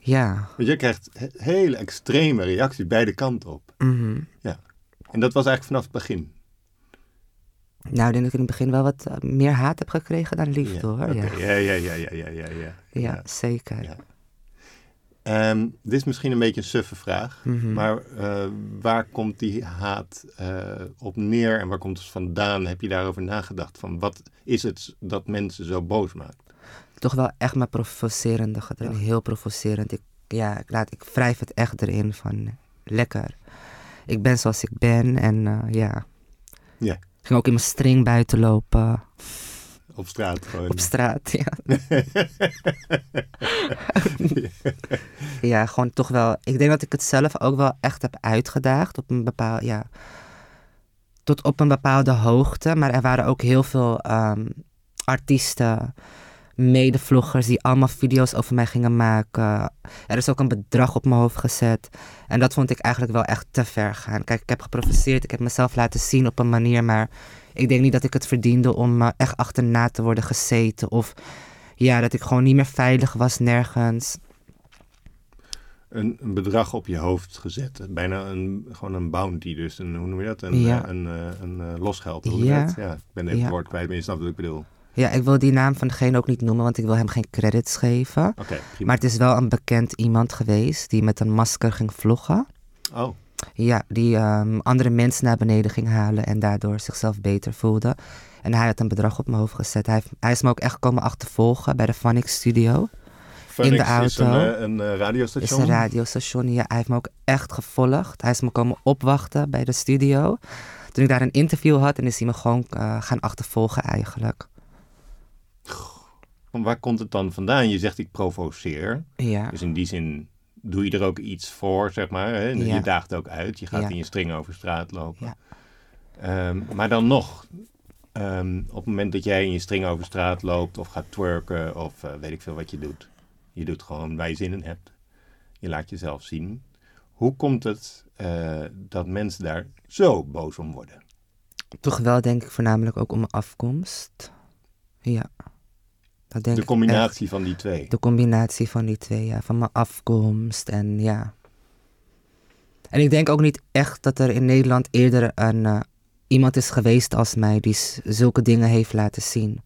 C: Ja.
A: Want je krijgt hele extreme reacties beide kanten op.
C: Mhm.
A: Ja. En dat was eigenlijk vanaf het begin.
C: Nou, ik denk dat ik in het begin wel wat meer haat heb gekregen dan liefde, hoor.
A: Okay.
C: Ja. Ja, zeker.
A: Ja. Dit is misschien een beetje een suffe vraag, maar waar komt die haat op neer en waar komt het vandaan? Heb je daarover nagedacht? Van wat is het dat mensen zo boos maakt?
C: Toch wel echt mijn provocerende gedrag. Heel provocerend. Ik wrijf het echt erin van lekker. Ik ben zoals ik ben en ja.
A: Ja.
C: Ik ging ook in mijn string buiten lopen.
A: Op straat gewoon.
C: Op straat, ja. Ja, gewoon toch wel. Ik denk dat ik het zelf ook wel echt heb uitgedaagd op een bepaald, tot op een bepaalde hoogte. Maar er waren ook heel veel artiesten, medevloggers die allemaal video's over mij gingen maken. Er is ook een bedrag op mijn hoofd gezet. En dat vond ik eigenlijk wel echt te ver gaan. Kijk, ik heb geprovoceerd, ik heb mezelf laten zien op een manier, maar ik denk niet dat ik het verdiende om echt achterna te worden gezeten. Of ja, dat ik gewoon niet meer veilig was nergens.
A: Een bedrag op je hoofd gezet. Bijna gewoon een bounty. Dus hoe noem je dat? Een losgeld. Ja, ik ben even het woord kwijt, maar je snapt wat ik bedoel.
C: Ja, ik wil die naam van degene ook niet noemen, want ik wil hem geen credits geven.
A: Okay,
C: maar het is wel een bekend iemand geweest die met een masker ging vloggen.
A: Oh.
C: Ja, die andere mensen naar beneden ging halen en daardoor zichzelf beter voelde. En hij had een bedrag op mijn hoofd gezet. Hij is me ook echt komen achtervolgen bij de Phonics Studio.
A: Phonics
C: in de auto.
A: Is een radiostation?
C: Is een radiostation, ja. Hij heeft me ook echt gevolgd. Hij is me komen opwachten bij de studio. Toen ik daar een interview had, en is hij me gewoon gaan achtervolgen eigenlijk.
A: Waar komt het dan vandaan? Je zegt ik provoceer.
C: Ja.
A: Dus in die zin doe je er ook iets voor, zeg maar. Hè? Ja. Je daagt ook uit. Je gaat in je string over straat lopen. Ja. Maar dan nog, op het moment dat jij in je string over straat loopt of gaat twerken of weet ik veel wat je doet. Je doet gewoon waar je zin in hebt. Je laat jezelf zien. Hoe komt het dat mensen daar zo boos om worden?
C: Toch wel denk ik voornamelijk ook om mijn afkomst. Ja. Dat denk
A: de combinatie van die twee?
C: De combinatie van die twee, ja. Van mijn afkomst en ja. En ik denk ook niet echt dat er in Nederland eerder iemand is geweest als mij die zulke dingen heeft laten zien.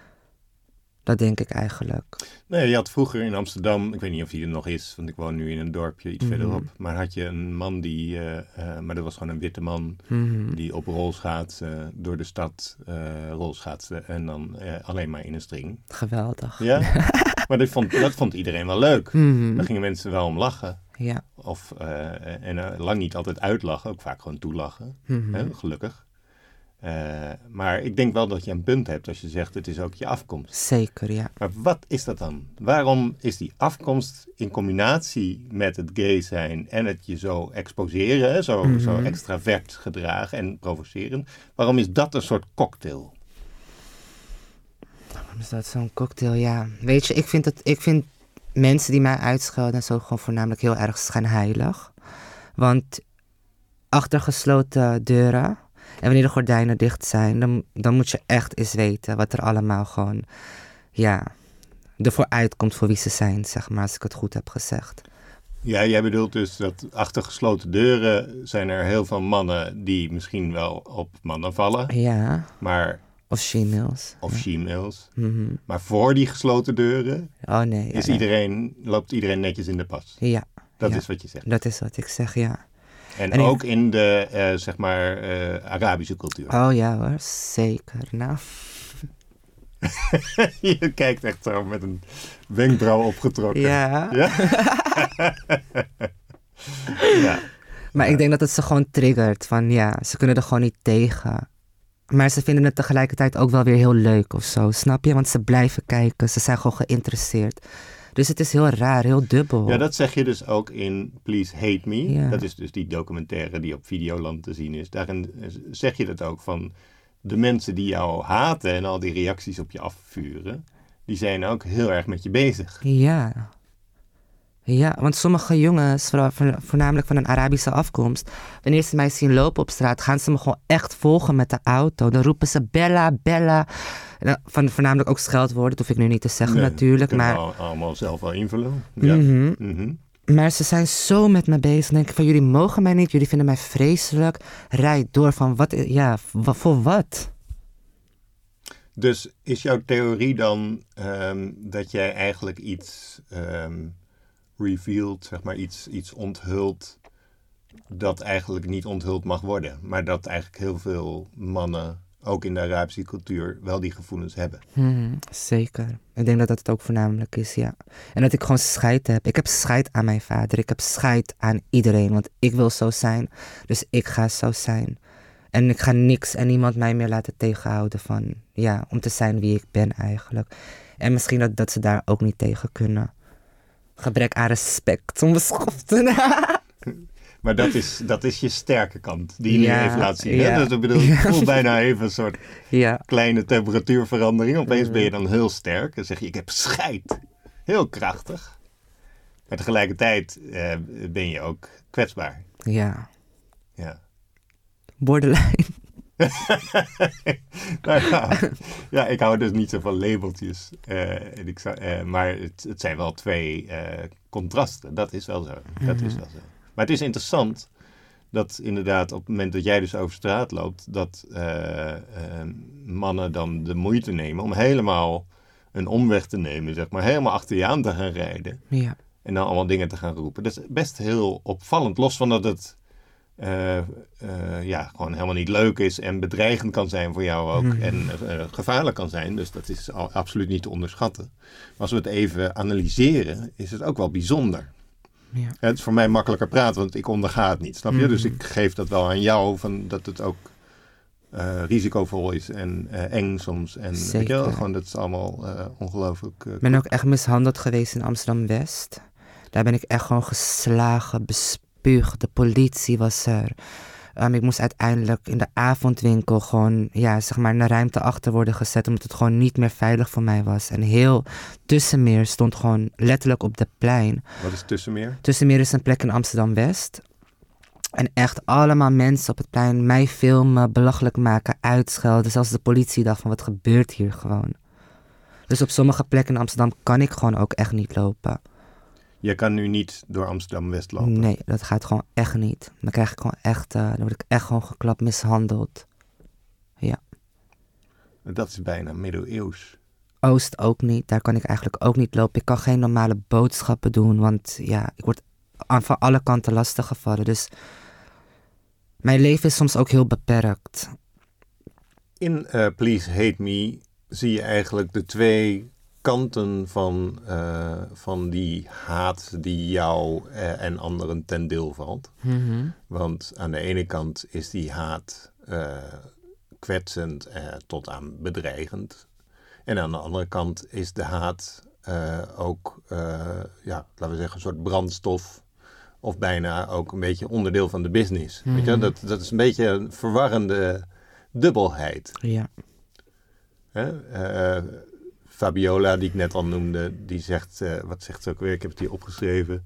C: Dat denk ik eigenlijk.
A: Nee, je had vroeger in Amsterdam, ik weet niet of die er nog is, want ik woon nu in een dorpje iets verderop. Maar had je een man die, maar dat was gewoon een witte man, die op rolschaatsen door de stad rolschaatste en dan alleen maar in een string.
C: Geweldig.
A: Ja, maar dat vond iedereen wel leuk. Daar gingen mensen wel om lachen.
C: Ja.
A: Of, en lang niet altijd uitlachen, ook vaak gewoon toelachen. Gelukkig. Maar ik denk wel dat je een punt hebt als je zegt het is ook je afkomst.
C: Zeker, ja.
A: Maar wat is dat dan? Waarom is die afkomst in combinatie met het gay zijn en het je zo exposeren, zo extravert gedragen en provoceren, waarom is dat een soort cocktail?
C: Waarom is dat zo'n cocktail? Ja, weet je, ik vind mensen die mij uitschelden en zo gewoon voornamelijk heel erg schijnheilig. Want achter gesloten deuren en wanneer de gordijnen dicht zijn, dan moet je echt eens weten wat er allemaal gewoon, ervoor uitkomt voor wie ze zijn, zeg maar, als ik het goed heb gezegd.
A: Ja, jij bedoelt dus dat achter gesloten deuren zijn er heel veel mannen die misschien wel op mannen vallen.
C: Ja.
A: Maar
C: of she-males.
A: Of she-males. Maar voor die gesloten deuren loopt iedereen netjes in de pas.
C: Ja.
A: Dat is wat je zegt.
C: Dat is wat ik zeg, ja.
A: En ook in de, Arabische cultuur.
C: Oh ja hoor, zeker. Nou.
A: Je kijkt echt zo met een wenkbrauw opgetrokken.
C: Ja.
A: Ja? Ja.
C: Maar ik denk dat het ze gewoon triggert. Van ze kunnen er gewoon niet tegen. Maar ze vinden het tegelijkertijd ook wel weer heel leuk of zo. Snap je? Want ze blijven kijken. Ze zijn gewoon geïnteresseerd. Dus het is heel raar, heel dubbel.
A: Ja, dat zeg je dus ook in Please Hate Me.
C: Ja.
A: Dat is dus die documentaire die op Videoland te zien is. Daarin zeg je dat ook van de mensen die jou haten en al die reacties op je afvuren, die zijn ook heel erg met je bezig.
C: Ja. Ja, want sommige jongens, voornamelijk van een Arabische afkomst, wanneer ze mij zien lopen op straat, gaan ze me gewoon echt volgen met de auto. Dan roepen ze Bella, Bella. Voornamelijk ook scheldwoorden, dat hoef ik nu niet te zeggen natuurlijk. Maar
A: allemaal zelf wel invullen. Ja.
C: Maar ze zijn zo met me bezig. Dan denk ik van, jullie mogen mij niet, jullie vinden mij vreselijk. Rijd door van voor wat?
A: Dus is jouw theorie dan dat jij eigenlijk iets revealed, zeg maar iets onthult dat eigenlijk niet onthuld mag worden. Maar dat eigenlijk heel veel mannen, ook in de Arabische cultuur, wel die gevoelens hebben.
C: Zeker. Ik denk dat dat het ook voornamelijk is, ja. En dat ik gewoon scheid heb. Ik heb scheid aan mijn vader. Ik heb scheid aan iedereen. Want ik wil zo zijn. Dus ik ga zo zijn. En ik ga niks en niemand mij meer laten tegenhouden van, om te zijn wie ik ben eigenlijk. En misschien dat ze daar ook niet tegen kunnen. Gebrek aan respect, onbeschofte.
A: Maar dat is je sterke kant, die je nu even laat zien. Ja. Dus ik bedoel, ik voel bijna even een soort kleine temperatuurverandering. Opeens ben je dan heel sterk en zeg je, ik heb scheid. Heel krachtig. Maar tegelijkertijd ben je ook kwetsbaar.
C: Ja. Borderline.
A: Ja, ik hou dus niet zo van labeltjes. Maar het zijn wel twee contrasten. Dat is wel zo. Maar het is interessant dat inderdaad op het moment dat jij dus over straat loopt, dat mannen dan de moeite nemen om helemaal een omweg te nemen, zeg maar, helemaal achter je aan te gaan rijden.
C: Ja.
A: En dan allemaal dingen te gaan roepen. Dat is best heel opvallend, los van dat het gewoon helemaal niet leuk is en bedreigend kan zijn voor jou ook. En gevaarlijk kan zijn. Dus dat is absoluut niet te onderschatten. Maar als we het even analyseren, is het ook wel bijzonder. Ja. Het is voor mij makkelijker praten, want ik onderga het niet, snap je? Dus ik geef dat wel aan jou, van dat het ook risicovol is en eng soms. En weet je wel, gewoon, dat is allemaal ongelooflijk.
C: Ik ben ook echt mishandeld geweest in Amsterdam-West. Daar ben ik echt gewoon geslagen, bespuugd. De politie was er. Ik moest uiteindelijk in de avondwinkel gewoon, in de ruimte achter worden gezet, omdat het gewoon niet meer veilig voor mij was. En heel Tussenmeer stond gewoon letterlijk op de plein.
A: Wat is Tussenmeer?
C: Tussenmeer is een plek in Amsterdam-West. En echt allemaal mensen op het plein mij filmen, belachelijk maken, uitschelden. Zelfs de politie dacht van, wat gebeurt hier gewoon? Dus op sommige plekken in Amsterdam kan ik gewoon ook echt niet lopen.
A: Je kan nu niet door Amsterdam-West lopen?
C: Nee, dat gaat gewoon echt niet. Dan krijg ik gewoon echt, dan word ik echt gewoon geklapt, mishandeld. Ja.
A: Dat is bijna middeleeuws.
C: Oost ook niet, daar kan ik eigenlijk ook niet lopen. Ik kan geen normale boodschappen doen, want ik word van alle kanten lastiggevallen. Dus mijn leven is soms ook heel beperkt.
A: In Please Hate Me zie je eigenlijk de twee kanten van die haat die jou en anderen ten deel valt. Want aan de ene kant is die haat kwetsend tot aan bedreigend. En aan de andere kant is de haat ook, laten we zeggen, een soort brandstof. Of bijna ook een beetje onderdeel van de business. Weet je? Dat is een beetje een verwarrende dubbelheid.
C: Ja.
A: Fabiola, die ik net al noemde, die zegt, wat zegt ze ook weer? Ik heb het hier opgeschreven.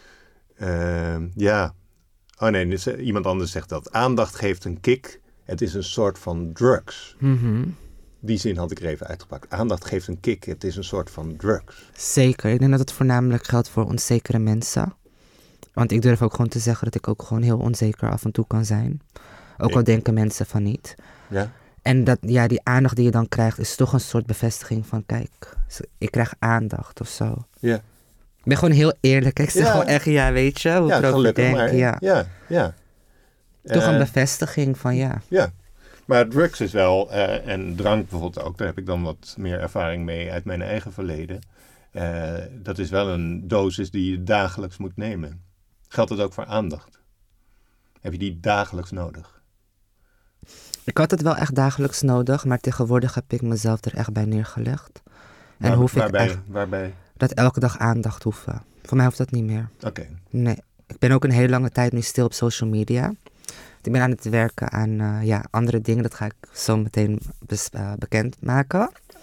A: Iemand anders zegt dat. Aandacht geeft een kick. Het is een soort van drugs. Die zin had ik er even uitgepakt. Aandacht geeft een kick. Het is een soort van drugs.
C: Zeker. Ik denk dat het voornamelijk geldt voor onzekere mensen. Want ik durf ook gewoon te zeggen dat ik ook gewoon heel onzeker af en toe kan zijn. Ook al denken mensen van niet.
A: Ja.
C: En dat, die aandacht die je dan krijgt is toch een soort bevestiging van, kijk, ik krijg aandacht of zo.
A: Ja.
C: Ik ben gewoon heel eerlijk. Ik zeg gewoon echt, weet je, hoe ik erover denk.
A: Ja.
C: Toch een bevestiging van
A: Ja. Maar drugs is wel, en drank bijvoorbeeld ook, daar heb ik dan wat meer ervaring mee uit mijn eigen verleden. Dat is wel een dosis die je dagelijks moet nemen. Geldt het ook voor aandacht? Heb je die dagelijks nodig?
C: Ik had het wel echt dagelijks nodig, maar tegenwoordig heb ik mezelf er echt bij neergelegd. En
A: waarbij?
C: Dat elke dag aandacht hoeven. Voor mij hoeft dat niet meer.
A: Oké.
C: Nee. Ik ben ook een hele lange tijd nu stil op social media. Ik ben aan het werken aan andere dingen. Dat ga ik zo meteen bekend maken.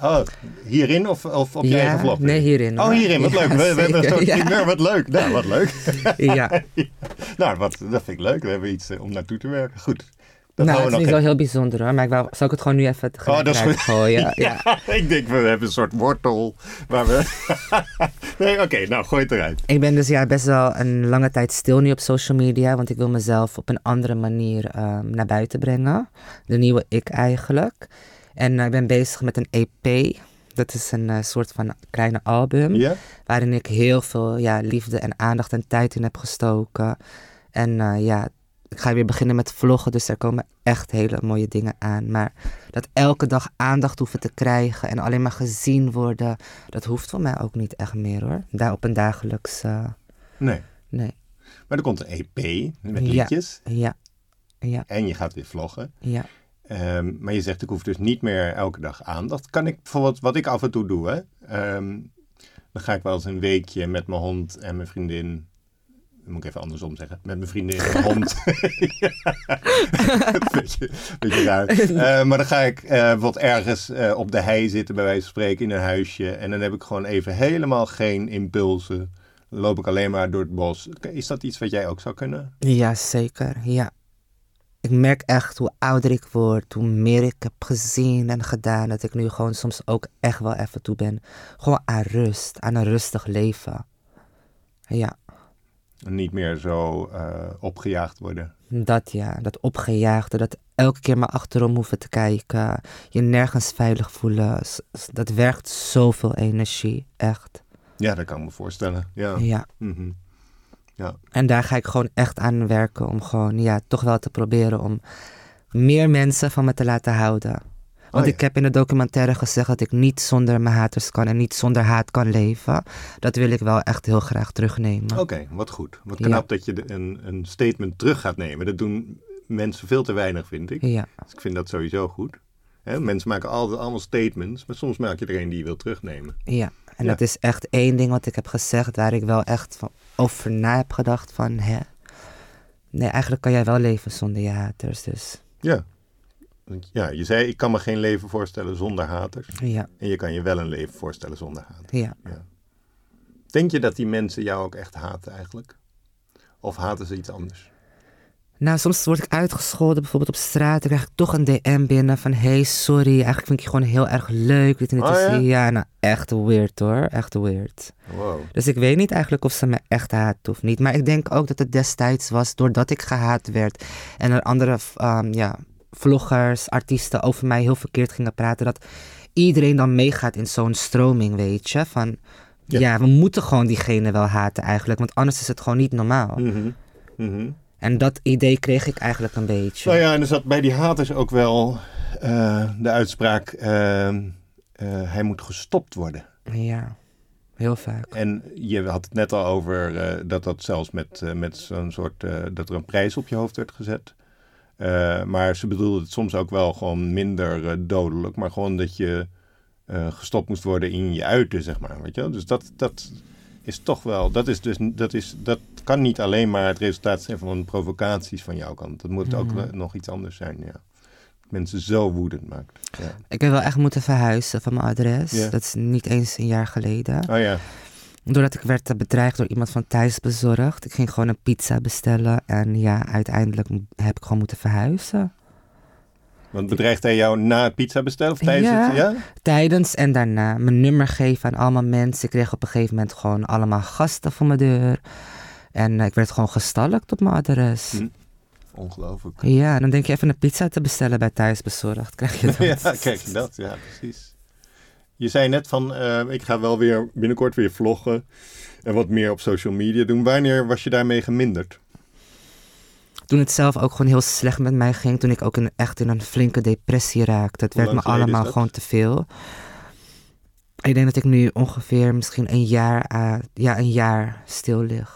A: Oh, hierin of op je eigen vlog?
C: Nee, hierin.
A: Oh, hierin, wat leuk. We hebben een soort primeur, wat leuk. Nou, wat leuk.
C: Ja.
A: Nou, dat vind ik leuk. We hebben iets om naartoe te werken. Goed.
C: Dat het is niet zo heel bijzonder hoor, maar zal ik het gewoon nu even tegelijk gooien? Ja.
A: Ik denk, we hebben een soort wortel waar we... Nee, oké, nou gooi het eruit.
C: Ik ben dus best wel een lange tijd stil nu op social media, want ik wil mezelf op een andere manier naar buiten brengen. De nieuwe ik eigenlijk. En ik ben bezig met een EP. Dat is een soort van kleine album, waarin ik heel veel liefde en aandacht en tijd in heb gestoken. En ik ga weer beginnen met vloggen, dus er komen echt hele mooie dingen aan. Maar dat elke dag aandacht hoeven te krijgen en alleen maar gezien worden, dat hoeft voor mij ook niet echt meer hoor. Daar op een dagelijks...
A: Nee. Maar er komt een EP met liedjes.
C: Ja.
A: En je gaat weer vloggen.
C: Ja.
A: Maar je zegt, ik hoef dus niet meer elke dag aandacht. Kan ik bijvoorbeeld, wat ik af en toe doe, dan ga ik wel eens een weekje met mijn hond en mijn vriendin... Dat moet ik even andersom zeggen. Met mijn vriendin en mijn hond. beetje raar. Maar dan ga ik wat ergens op de hei zitten, bij wijze van spreken, in een huisje. En dan heb ik gewoon even helemaal geen impulsen. Dan loop ik alleen maar door het bos. Is dat iets wat jij ook zou kunnen?
C: Ja, zeker. Ja. Ik merk echt hoe ouder ik word, hoe meer ik heb gezien en gedaan, dat ik nu gewoon soms ook echt wel even toe ben. Gewoon aan rust, aan een rustig leven. Ja.
A: Niet meer zo opgejaagd worden.
C: Dat opgejaagde, dat elke keer maar achterom hoeven te kijken. Je nergens veilig voelen. Dat werkt zoveel energie, echt.
A: Ja, dat kan ik me voorstellen.
C: Ja.
A: Mm-hmm. Ja.
C: En daar ga ik gewoon echt aan werken om gewoon, toch wel te proberen om meer mensen van me te laten houden. Want ik heb in de documentaire gezegd dat ik niet zonder mijn haters kan en niet zonder haat kan leven. Dat wil ik wel echt heel graag terugnemen.
A: Oké, wat goed. Wat knap dat je een statement terug gaat nemen. Dat doen mensen veel te weinig, vind ik.
C: Ja.
A: Dus ik vind dat sowieso goed. Mensen maken altijd allemaal statements, maar soms maak je er een die je wil terugnemen.
C: Ja, en dat is echt één ding wat ik heb gezegd, waar ik wel echt over na heb gedacht van, nee, eigenlijk kan jij wel leven zonder je haters, dus.
A: Ja, je zei, ik kan me geen leven voorstellen zonder haters.
C: Ja.
A: En je kan je wel een leven voorstellen zonder haters.
C: Ja.
A: Denk je dat die mensen jou ook echt haten eigenlijk? Of haten ze iets anders?
C: Nou, soms word ik uitgescholden, bijvoorbeeld op straat. Dan krijg ik toch een DM binnen van, hey, sorry, eigenlijk vind ik je gewoon heel erg leuk. Dit en dit te zien. Ja, nou, echt weird hoor, echt weird.
A: Wow.
C: Dus ik weet niet eigenlijk of ze me echt haat of niet. Maar ik denk ook dat het destijds was, doordat ik gehaat werd. En er andere, vloggers, artiesten over mij heel verkeerd gingen praten. Dat iedereen dan meegaat in zo'n stroming, weet je. Van, we moeten gewoon diegene wel haten eigenlijk. Want anders is het gewoon niet normaal.
A: Mm-hmm. Mm-hmm.
C: En dat idee kreeg ik eigenlijk een beetje.
A: Nou ja, en er zat bij die haters ook wel de uitspraak... hij moet gestopt worden.
C: Ja, heel vaak.
A: En je had het net al over dat zelfs met zo'n soort... dat er een prijs op je hoofd werd gezet. Maar ze bedoelde het soms ook wel gewoon minder dodelijk. Maar gewoon dat je gestopt moest worden in je uiten, zeg maar. Weet je wel? Dus dat is toch wel... Dat kan niet alleen maar het resultaat zijn van provocaties van jouw kant. Dat moet ook nog iets anders zijn, ja. Mensen zo woedend maakt. Ja.
C: Ik heb wel echt moeten verhuizen van mijn adres. Ja. Dat is niet eens een jaar geleden.
A: Oh ja.
C: Doordat ik werd bedreigd door iemand van Thuisbezorgd. Ik ging gewoon een pizza bestellen. En uiteindelijk heb ik gewoon moeten verhuizen.
A: Want bedreigt hij jou na het pizza bestellen of tijdens het? Ja,
C: tijdens en daarna. Mijn nummer geven aan allemaal mensen. Ik kreeg op een gegeven moment gewoon allemaal gasten voor mijn deur. En ik werd gewoon gestalkt op mijn adres.
A: Ongelooflijk.
C: Ja, dan denk je even een pizza te bestellen bij Thuisbezorgd. Krijg je dat?
A: Ja, krijg je dat. Ja, precies. Je zei net van, ik ga wel weer binnenkort weer vloggen en wat meer op social media doen. Wanneer was je daarmee geminderd?
C: Toen het zelf ook gewoon heel slecht met mij ging. Toen ik ook echt in een flinke depressie raakte. Het werd me allemaal gewoon te veel. Ik denk dat ik nu ongeveer misschien een jaar stil lig.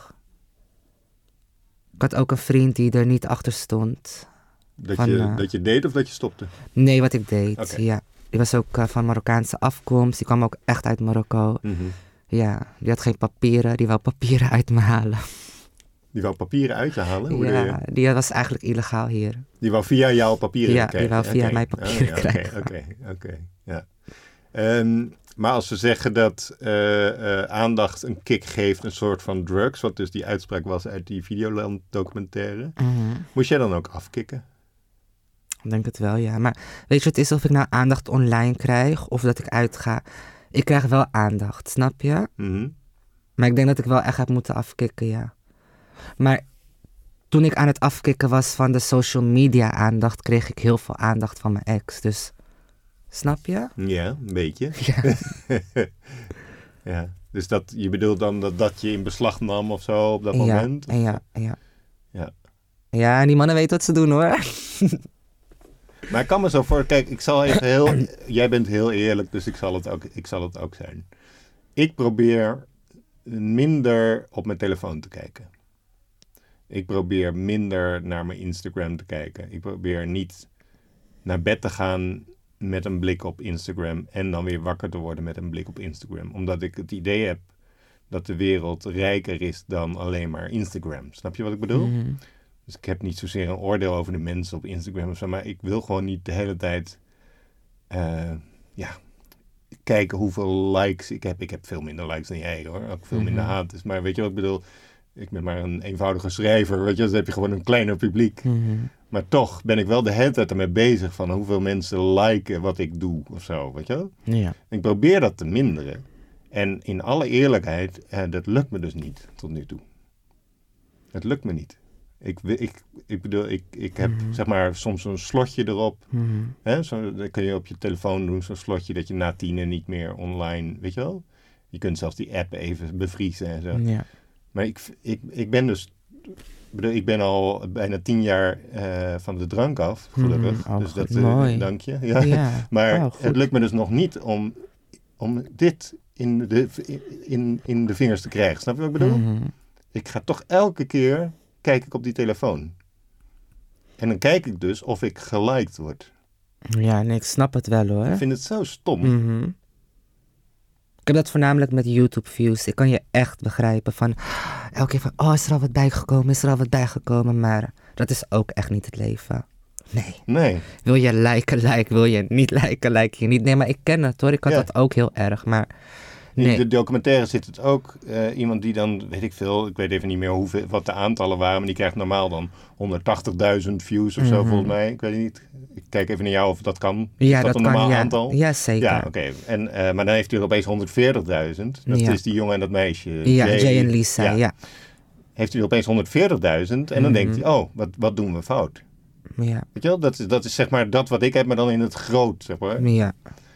C: Ik had ook een vriend die er niet achter stond.
A: Dat je deed of dat je stopte?
C: Nee, wat ik deed,
A: Okay.
C: ja. Die was ook van Marokkaanse afkomst. Die kwam ook echt uit Marokko.
A: Mm-hmm.
C: Ja, die had geen papieren. Die wou papieren uit me halen.
A: Die wou papieren uit je halen? Hoe
C: die was eigenlijk illegaal hier.
A: Die wou via jou papieren krijgen?
C: Ja, die wou via mij papieren krijgen.
A: Oké. Ja. Maar als ze zeggen dat aandacht een kick geeft, een soort van drugs, wat dus die uitspraak was uit die Videoland documentaire, moest jij dan ook afkicken?
C: Ik denk het wel, ja. Maar weet je, het is of ik nou aandacht online krijg of dat ik uitga. Ik krijg wel aandacht, snap je?
A: Mm-hmm.
C: Maar ik denk dat ik wel echt heb moeten afkicken, ja. Maar toen ik aan het afkicken was van de social media aandacht, kreeg ik heel veel aandacht van mijn ex. Dus, snap je?
A: Ja, een beetje.
C: Ja.
A: Ja. Dus je bedoelt dan dat je in beslag nam of zo op dat moment?
C: Ja.
A: Ja,
C: en die mannen weten wat ze doen, hoor.
A: Maar ik kan me zo voor... Kijk, ik zal even jij bent heel eerlijk, dus ik zal het ook zijn. Ik probeer minder op mijn telefoon te kijken. Ik probeer minder naar mijn Instagram te kijken. Ik probeer niet naar bed te gaan met een blik op Instagram en dan weer wakker te worden met een blik op Instagram. Omdat ik het idee heb dat de wereld rijker is dan alleen maar Instagram. Snap je wat ik bedoel?
C: Mm-hmm.
A: Dus ik heb niet zozeer een oordeel over de mensen op Instagram of zo, maar ik wil gewoon niet de hele tijd kijken hoeveel likes ik heb. Ik heb veel minder likes dan jij, hoor. Ook veel minder haters. Maar weet je wat ik bedoel? Ik ben maar een eenvoudige schrijver, weet je. Dan heb je gewoon een kleiner publiek.
C: Mm-hmm.
A: Maar toch ben ik wel de hele tijd ermee bezig van hoeveel mensen liken wat ik doe of zo, weet je wel?
C: Ja.
A: Ik probeer dat te minderen. En in alle eerlijkheid, dat lukt me dus niet tot nu toe. Het lukt me niet. Ik bedoel, ik heb zeg maar soms een slotje erop.
C: Mm-hmm.
A: Hè? Dan kun je op je telefoon doen, zo'n slotje dat je na 10 niet meer online, weet je wel? Je kunt zelfs die app even bevriezen en zo.
C: Ja.
A: Maar ik ben dus... Ik ben al bijna 10 jaar van de drank af, gelukkig.
C: Oh,
A: dus dat,
C: mooi.
A: dank je. Ja.
C: Ja.
A: Maar het lukt me dus nog niet om dit in de vingers te krijgen. Snap je wat ik bedoel?
C: Mm-hmm.
A: Ik ga toch elke keer kijk ik op die telefoon. En dan kijk ik dus of ik geliked word.
C: Ja, nee, ik snap het wel, hoor.
A: Ik vind het zo stom.
C: Mm-hmm. Ik heb dat voornamelijk met YouTube-views. Ik kan je echt begrijpen van... elke keer van, is er al wat bijgekomen? Maar dat is ook echt niet het leven. Nee. Wil je liken, wil je niet liken, like je niet. Nee, maar ik ken het, hoor. Ik had dat ook heel erg, maar... Nee.
A: In de documentaire zit het ook iemand die dan, weet ik veel, ik weet even niet meer wat de aantallen waren, maar die krijgt normaal dan 180.000 views of zo, volgens mij. Ik weet niet. Ik kijk even naar jou of dat kan.
C: Ja,
A: is dat een normaal aantal?
C: Ja, zeker.
A: Ja, oké. Maar dan heeft hij er opeens 140.000. Dat is die jongen en dat meisje.
C: Ja, Jay en Lisa, ja.
A: Heeft hij er opeens 140.000 en dan denkt hij, wat doen we fout?
C: Ja.
A: Weet je wel, dat is zeg maar dat wat ik heb, maar dan in het groot, zeg maar.
C: Ja.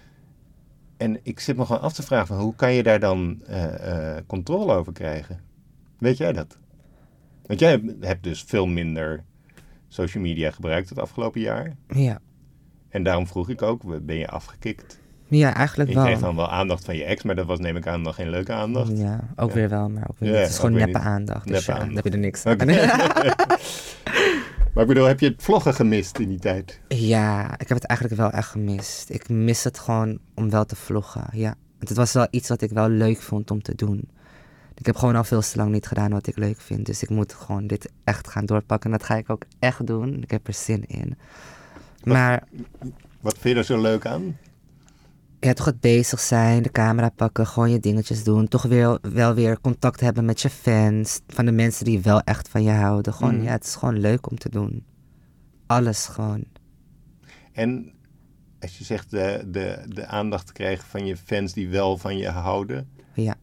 A: En ik zit me gewoon af te vragen, hoe kan je daar dan controle over krijgen? Weet jij dat? Want jij hebt dus veel minder social media gebruikt het afgelopen jaar.
C: Ja.
A: En daarom vroeg ik ook, ben je afgekikt?
C: Ja, eigenlijk wel.
A: Je kreeg dan wel aandacht van je ex, maar dat was neem ik aan nog geen leuke aandacht.
C: Ja, ook weer wel, maar ook weer niet. Het is gewoon neppe aandacht. Dus dan heb je er niks aan.
A: Okay. Maar ik bedoel, heb je het vloggen gemist in die tijd?
C: Ja, ik heb het eigenlijk wel echt gemist. Ik mis het gewoon om wel te vloggen, ja. Want het was wel iets wat ik wel leuk vond om te doen. Ik heb gewoon al veel te lang niet gedaan wat ik leuk vind. Dus ik moet gewoon dit echt gaan doorpakken. En dat ga ik ook echt doen. Ik heb er zin in. Maar...
A: Wat vind je er zo leuk aan?
C: Ja, toch het bezig zijn, de camera pakken, gewoon je dingetjes doen. Toch wel weer contact hebben met je fans. Van de mensen die wel echt van je houden. Gewoon, ja, het is gewoon leuk om te doen. Alles gewoon.
A: En als je zegt de aandacht te krijgen van je fans die wel van je houden.
C: Ja.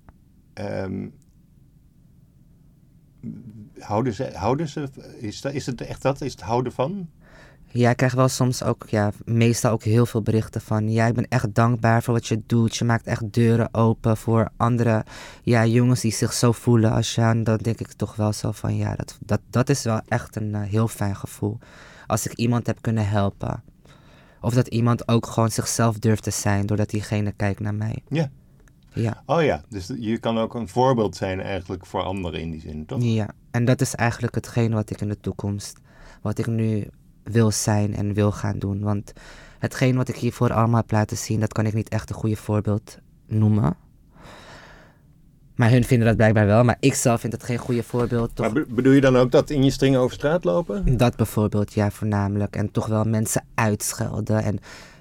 A: Houden ze? Is het echt dat? Is het houden van?
C: Ja, ik krijg wel soms ook, meestal ook heel veel berichten van... Ja, ik ben echt dankbaar voor wat je doet. Je maakt echt deuren open voor andere jongens die zich zo voelen als je. En dan denk ik toch wel zo van, dat is wel echt een heel fijn gevoel. Als ik iemand heb kunnen helpen. Of dat iemand ook gewoon zichzelf durft te zijn, doordat diegene kijkt naar mij.
A: Ja.
C: Ja.
A: Oh ja, dus je kan ook een voorbeeld zijn eigenlijk voor anderen in die zin, toch?
C: Ja, en dat is eigenlijk hetgeen wat ik in de toekomst, wat ik nu wil zijn en wil gaan doen. Want hetgeen wat ik hiervoor allemaal heb laten zien, dat kan ik niet echt een goede voorbeeld noemen. Maar hun vinden dat blijkbaar wel, maar ik zelf vind het geen goede voorbeeld. Toch...
A: Maar bedoel je dan ook dat in je stringen over straat lopen?
C: Dat bijvoorbeeld, ja, voornamelijk. En toch wel mensen uitschelden. En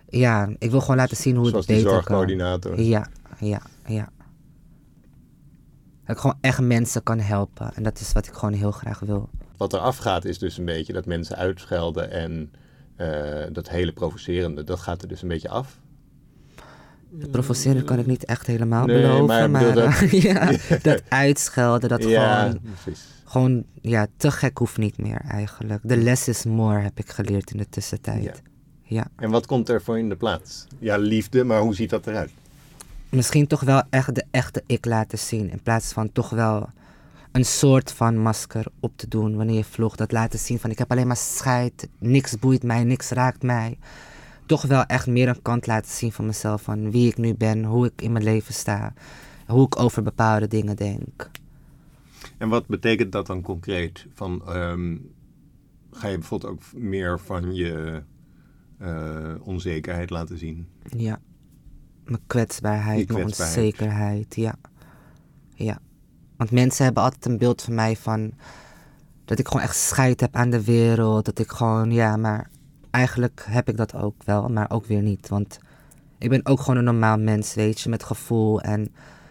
C: Ja, ik wil gewoon laten zien hoe het beter kan.
A: Zoals die zorgcoördinator.
C: Ja. Dat ik gewoon echt mensen kan helpen. En dat is wat ik gewoon heel graag wil.
A: Wat er afgaat is dus een beetje dat mensen uitschelden en dat hele provocerende, dat gaat er dus een beetje af.
C: Het provoceren kan ik niet echt helemaal beloven, maar dat uitschelden, dat gewoon te gek hoeft niet meer eigenlijk. The less is more heb ik geleerd in de tussentijd. Ja.
A: En wat komt er voor in de plaats? Ja, liefde, maar hoe ziet dat eruit?
C: Misschien toch wel echt de echte ik laten zien, in plaats van toch wel een soort van masker op te doen wanneer je vlogt. Dat laten zien van ik heb alleen maar scheid, niks boeit mij, niks raakt mij. Toch wel echt meer een kant laten zien van mezelf, van wie ik nu ben, hoe ik in mijn leven sta, hoe ik over bepaalde dingen denk.
A: En wat betekent dat dan concreet? Ga je bijvoorbeeld ook meer van je onzekerheid laten zien?
C: Ja, mijn kwetsbaarheid, mijn onzekerheid, ja. Want mensen hebben altijd een beeld van mij van dat ik gewoon echt scheid heb aan de wereld, dat ik gewoon, maar eigenlijk heb ik dat ook wel, maar ook weer niet. Want ik ben ook gewoon een normaal mens, weet je, met gevoel. En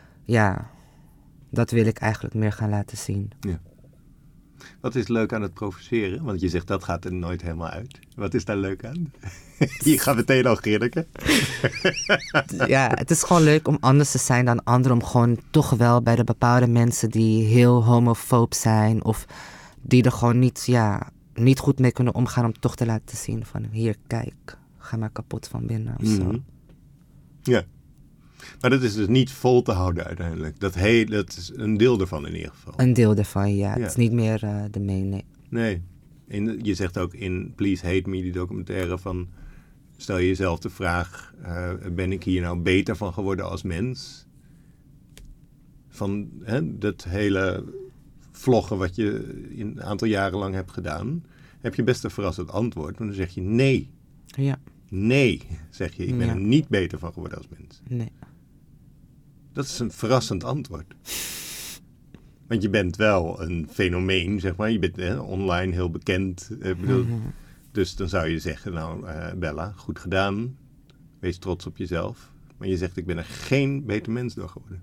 C: dat wil ik eigenlijk meer gaan laten zien. Ja.
A: Wat is leuk aan het provoceren? Want je zegt dat gaat er nooit helemaal uit. Wat is daar leuk aan? Je gaat meteen al grinniken.
C: Ja, het is gewoon leuk om anders te zijn dan anderen. Om gewoon toch wel bij de bepaalde mensen die heel homofoob zijn of die er gewoon niet goed mee kunnen omgaan, om toch te laten zien van hier, kijk, ga maar kapot van binnen of zo.
A: Ja, maar dat is dus niet vol te houden uiteindelijk. Dat is een deel ervan in ieder geval.
C: Een deel ervan, ja. Het is niet meer de main,
A: nee. Je zegt ook in Please Hate Me, die documentaire, van stel je jezelf de vraag, ben ik hier nou beter van geworden als mens? Van dat hele vloggen wat je een aantal jaren lang hebt gedaan, heb je best een verrassend antwoord. Want dan zeg je nee.
C: Ja.
A: Nee, zeg je. Ik ben er niet beter van geworden als mens.
C: Nee.
A: Dat is een verrassend antwoord. Want je bent wel een fenomeen, zeg maar. Je bent online heel bekend. Dus dan zou je zeggen, nou Bella, goed gedaan. Wees trots op jezelf. Maar je zegt, ik ben er geen beter mens door geworden.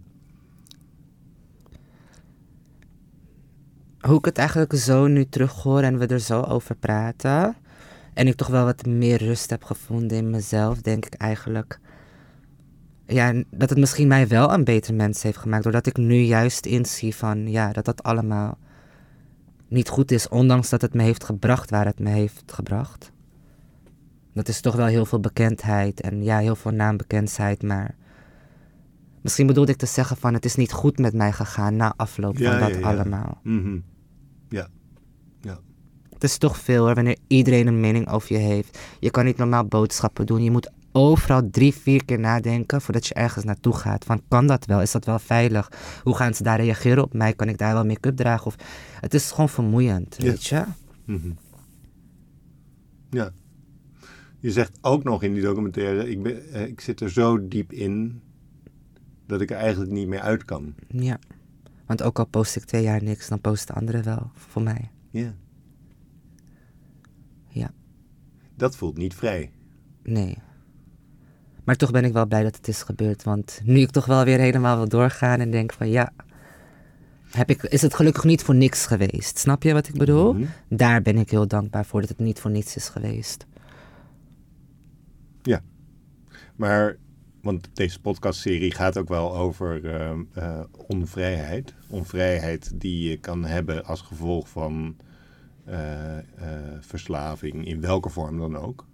C: Hoe ik het eigenlijk zo nu terughoor en we er zo over praten, en ik toch wel wat meer rust heb gevonden in mezelf, denk ik eigenlijk, dat het misschien mij wel een beter mens heeft gemaakt, doordat ik nu juist inzie van, dat allemaal niet goed is, ondanks dat het me heeft gebracht waar het me heeft gebracht. Dat is toch wel heel veel bekendheid en heel veel naambekendheid, maar misschien bedoelde ik te zeggen van, het is niet goed met mij gegaan na afloop van dat allemaal.
A: Mm-hmm. Ja.
C: Het is toch veel hoor, wanneer iedereen een mening over je heeft. Je kan niet normaal boodschappen doen. Je moet overal 3-4 keer nadenken voordat je ergens naartoe gaat. Van, kan dat wel? Is dat wel veilig? Hoe gaan ze daar reageren op mij? Kan ik daar wel make-up dragen? Of, het is gewoon vermoeiend, weet je?
A: Mm-hmm. Ja. Je zegt ook nog in die documentaire, ik zit er zo diep in dat ik er eigenlijk niet meer uit kan.
C: Ja, want ook al post ik 2 jaar niks, dan posten anderen wel voor mij.
A: Ja.
C: Ja.
A: Dat voelt niet vrij.
C: Nee. Maar toch ben ik wel blij dat het is gebeurd, want nu ik toch wel weer helemaal wil doorgaan en denk van is het gelukkig niet voor niks geweest. Snap je wat ik bedoel? Mm-hmm. Daar ben ik heel dankbaar voor, dat het niet voor niets is geweest.
A: Ja, maar, want deze podcastserie gaat ook wel over onvrijheid. Onvrijheid die je kan hebben als gevolg van verslaving, in welke vorm dan ook.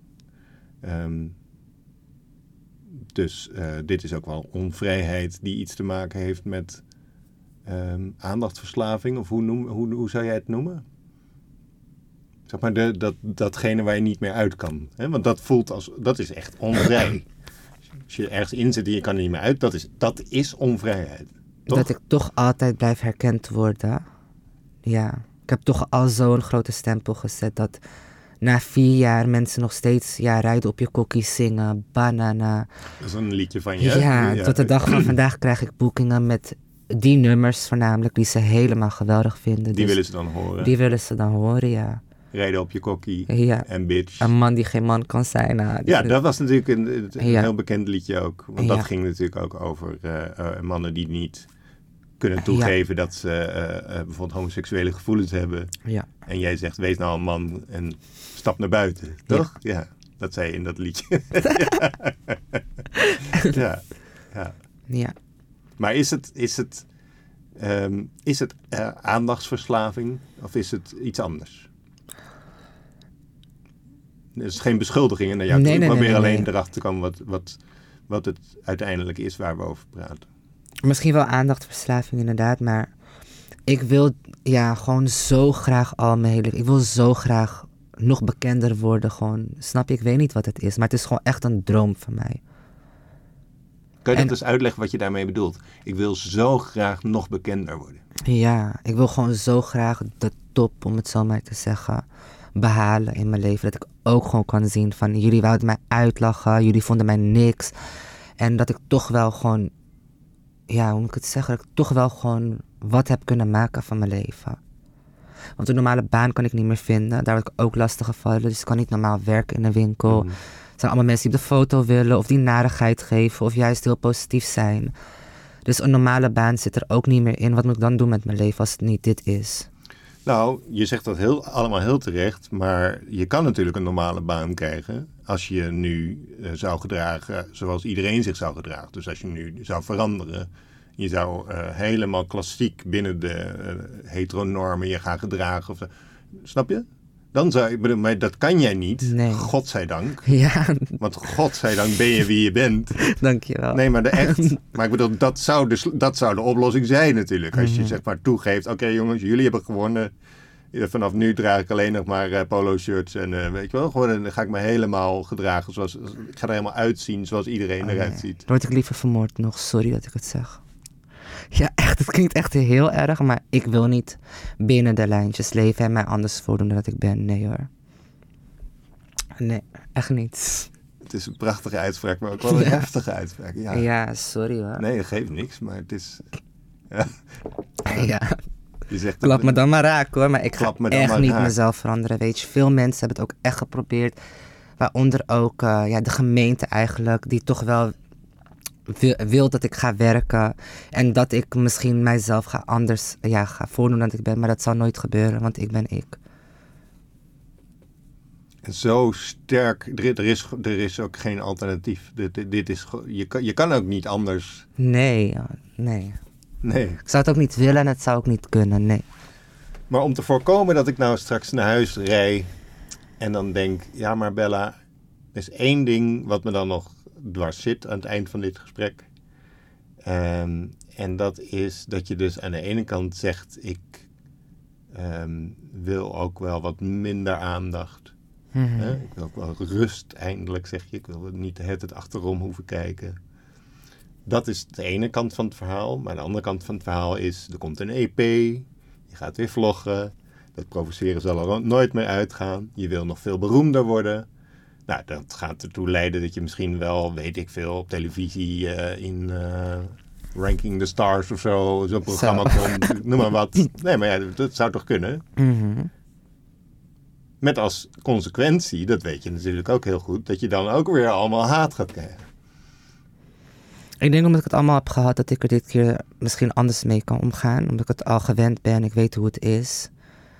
A: Dus dit is ook wel onvrijheid die iets te maken heeft met aandachtverslaving. Of hoe zou jij het noemen? Zeg maar datgene waar je niet meer uit kan. Hè? Want dat is echt onvrij. Als je ergens in zit en je kan er niet meer uit, dat is onvrijheid. Toch?
C: Dat ik toch altijd blijf herkend worden. Ja, ik heb toch al zo'n grote stempel gezet dat na 4 jaar mensen nog steeds rijden op je kokkies zingen, bananen.
A: Dat is een liedje van je.
C: Ja, tot de dag van vandaag krijg ik boekingen met die nummers voornamelijk, die ze helemaal geweldig vinden.
A: Die willen ze dan horen?
C: Die willen ze dan horen, ja.
A: rijden op je kokkie en bitch.
C: Een man die geen man kan zijn.
A: Dat was natuurlijk een heel bekend liedje ook. Want dat ging natuurlijk ook over mannen die niet kunnen toegeven dat ze bijvoorbeeld homoseksuele gevoelens hebben. Ja. En jij zegt, wees nou een man en stap naar buiten. Toch? Ja. Dat zei je in dat liedje. Ja. Maar is het aandachtsverslaving of is het iets anders? Het is geen beschuldigingen naar jou toe. Ik probeer alleen erachter te komen wat het uiteindelijk is waar we over praten.
C: Misschien wel aandachtsverslaving inderdaad, maar ik wil gewoon zo graag ik wil zo graag nog bekender worden gewoon. Snap je? Ik weet niet wat het is, maar het is gewoon echt een droom van mij.
A: Kan je dat eens uitleggen wat je daarmee bedoelt? Ik wil zo graag nog bekender worden.
C: Ja, ik wil gewoon zo graag de top, om het zo maar te zeggen, behalen in mijn leven. Dat ik ook gewoon kan zien van, jullie wouden mij uitlachen, jullie vonden mij niks. En dat ik toch wel gewoon, hoe moet ik het zeggen, dat ik toch wel gewoon wat heb kunnen maken van mijn leven. Want een normale baan kan ik niet meer vinden. Daar word ik ook lastig gevallen. Dus ik kan niet normaal werken in een winkel. Het zijn allemaal mensen die op de foto willen of die narigheid geven of juist heel positief zijn. Dus een normale baan zit er ook niet meer in. Wat moet ik dan doen met mijn leven als het niet dit is?
A: Nou, je zegt dat allemaal heel terecht. Maar je kan natuurlijk een normale baan krijgen als je nu zou gedragen zoals iedereen zich zou gedragen. Dus als je nu zou veranderen. Je zou helemaal klassiek binnen de heteronormen je gaan gedragen. Snap je? Dan zou ik bedoel, maar dat kan jij niet. Nee. Godzijdank.
C: Ja.
A: Want godzijdank ben je wie je bent.
C: Dankjewel.
A: Nee, maar maar ik bedoel, dat zou de oplossing zijn natuurlijk. Als je zeg maar toegeeft, oké, jongens, jullie hebben gewonnen. Vanaf nu draag ik alleen nog maar polo shirts. En weet je wel, gewoon dan ga ik me helemaal gedragen. Ik ga er helemaal uitzien zoals iedereen eruit ziet.
C: Dan word ik liever vermoord nog. Sorry dat ik het zeg. Ja, echt. Het klinkt echt heel erg, maar ik wil niet binnen de lijntjes leven en mij anders voordoen dan dat ik ben. Nee hoor. Nee, echt niet.
A: Het is een prachtige uitspraak, maar ook wel een heftige uitspraak.
C: Ja, sorry hoor.
A: Nee, dat geeft niks, maar het is...
C: Ja. Je zegt klap me dan maar raak hoor, maar ik ga echt niet mezelf veranderen, weet je. Veel mensen hebben het ook echt geprobeerd, waaronder ook de gemeente eigenlijk, die toch wel wil dat ik ga werken en dat ik misschien mijzelf ga voordoen dan ik ben, maar dat zal nooit gebeuren, want ik ben ik.
A: En zo sterk, er is ook geen alternatief. Dit is, je kan ook niet anders.
C: Nee. Ik zou het ook niet willen en het zou ook niet kunnen, nee.
A: Maar om te voorkomen dat ik nou straks naar huis rij en dan denk, ja maar Bella, er is één ding wat me dan nog dwars zit aan het eind van dit gesprek. En dat is dat je dus aan de ene kant zegt, ik wil ook wel wat minder aandacht. Mm-hmm. Ik wil ook wel rust eindelijk, zeg je. Ik wil niet het achterom hoeven kijken. Dat is de ene kant van het verhaal. Maar de andere kant van het verhaal is, er komt een EP. Je gaat weer vloggen. Dat provoceren zal er nooit meer uitgaan. Je wil nog veel beroemder worden. Nou, dat gaat ertoe leiden dat je misschien wel, weet ik veel, op televisie in Ranking the Stars of zo, zo'n programma komt. Noem maar wat. Nee, maar ja, dat zou toch kunnen?
C: Mm-hmm.
A: Met als consequentie, dat weet je natuurlijk ook heel goed, dat je dan ook weer allemaal haat gaat krijgen.
C: Ik denk omdat ik het allemaal heb gehad, dat ik er dit keer misschien anders mee kan omgaan. Omdat ik het al gewend ben, ik weet hoe het is.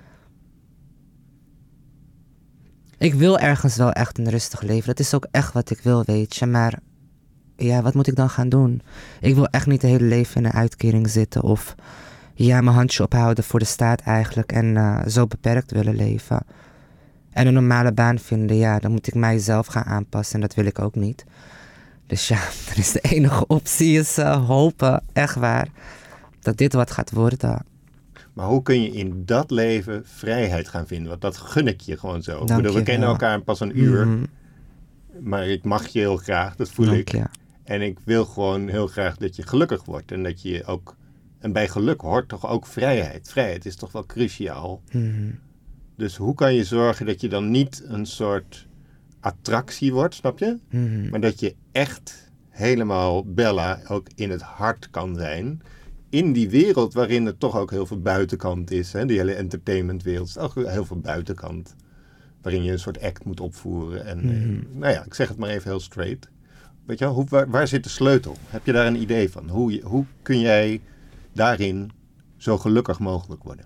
C: Ik wil ergens wel echt een rustig leven. Dat is ook echt wat ik wil, weet je. Maar ja, wat moet ik dan gaan doen? Ik wil echt niet het hele leven in een uitkering zitten. Of mijn handje ophouden voor de staat eigenlijk. En zo beperkt willen leven. En een normale baan vinden, dan moet ik mijzelf gaan aanpassen. En dat wil ik ook niet. Dus dan is de enige optie is hopen, echt waar, dat dit wat gaat worden.
A: Maar hoe kun je in dat leven vrijheid gaan vinden? Want dat gun ik je gewoon zo. We kennen elkaar pas een uur. Mm-hmm. Maar ik mag je heel graag, dat voel ik. Je. En ik wil gewoon heel graag dat je gelukkig wordt. En dat je ook... En bij geluk hoort toch ook vrijheid. Vrijheid is toch wel cruciaal.
C: Mm-hmm.
A: Dus hoe kan je zorgen dat je dan niet een soort attractie wordt, snap je?
C: Mm-hmm.
A: Maar dat je echt helemaal Bella ook in het hart kan zijn. in die wereld waarin er toch ook heel veel buitenkant is, hè, die hele entertainmentwereld, is ook heel veel buitenkant. Waarin je een soort act moet opvoeren. En nou ja, ik zeg het maar even heel straight. Weet je wel, waar zit de sleutel? Heb je daar een idee van? Hoe kun jij daarin zo gelukkig mogelijk worden?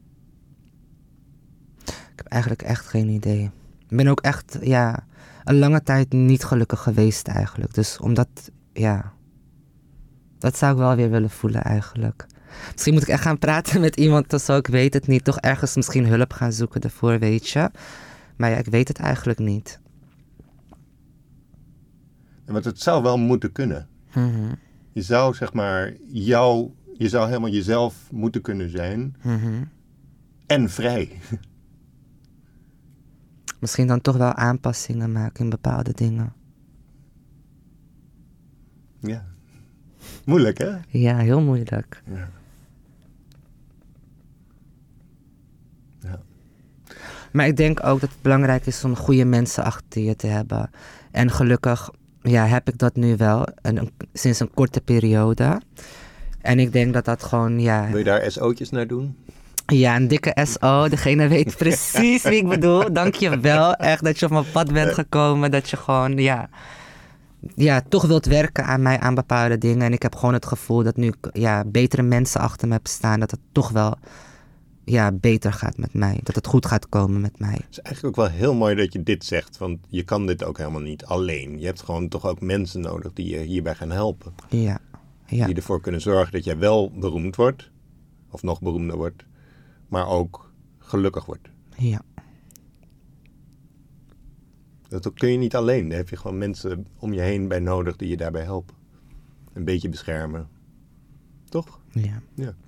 C: Ik heb eigenlijk echt geen idee. Ik ben ook echt, een lange tijd niet gelukkig geweest eigenlijk. Dus omdat, dat zou ik wel weer willen voelen eigenlijk. Misschien moet ik echt gaan praten met iemand of zo, ik weet het niet. Toch ergens misschien hulp gaan zoeken daarvoor, weet je. Maar ik weet het eigenlijk niet.
A: Want het zou wel moeten kunnen.
C: Mm-hmm.
A: Je zou zeg maar, je zou helemaal jezelf moeten kunnen zijn.
C: Mm-hmm.
A: En vrij.
C: Misschien dan toch wel aanpassingen maken in bepaalde dingen.
A: Ja. Moeilijk, hè?
C: Ja, heel moeilijk.
A: Ja.
C: Maar ik denk ook dat het belangrijk is om goede mensen achter je te hebben. En gelukkig heb ik dat nu wel. Sinds een korte periode. En ik denk dat dat gewoon,
A: Wil je daar SO'tjes naar doen?
C: Ja, een dikke SO. Degene weet precies wie ik bedoel. Dank je wel. Echt dat je op mijn pad bent gekomen. Dat je gewoon, toch wilt werken aan bepaalde dingen. En ik heb gewoon het gevoel dat nu betere mensen achter me heb staan. Dat het toch wel beter gaat met mij. Dat het goed gaat komen met mij.
A: Het is eigenlijk ook wel heel mooi dat je dit zegt. Want je kan dit ook helemaal niet alleen. Je hebt gewoon toch ook mensen nodig die je hierbij gaan helpen.
C: Ja.
A: Die ervoor kunnen zorgen dat jij wel beroemd wordt. Of nog beroemder wordt. Maar ook gelukkig wordt.
C: Ja.
A: Dat kun je niet alleen. Daar heb je gewoon mensen om je heen bij nodig die je daarbij helpen. Een beetje beschermen. Toch?
C: Ja.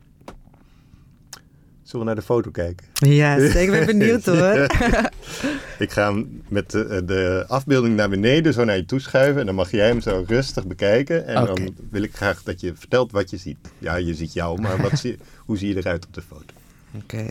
A: Zullen we naar de foto kijken?
C: Ja, ik ben benieuwd hoor.
A: Ik ga hem met de afbeelding naar beneden zo naar je toe schuiven. En dan mag jij hem zo rustig bekijken. En dan wil ik graag dat je vertelt wat je ziet. Ja, je ziet jou, maar hoe zie je eruit op de foto?
C: Oké.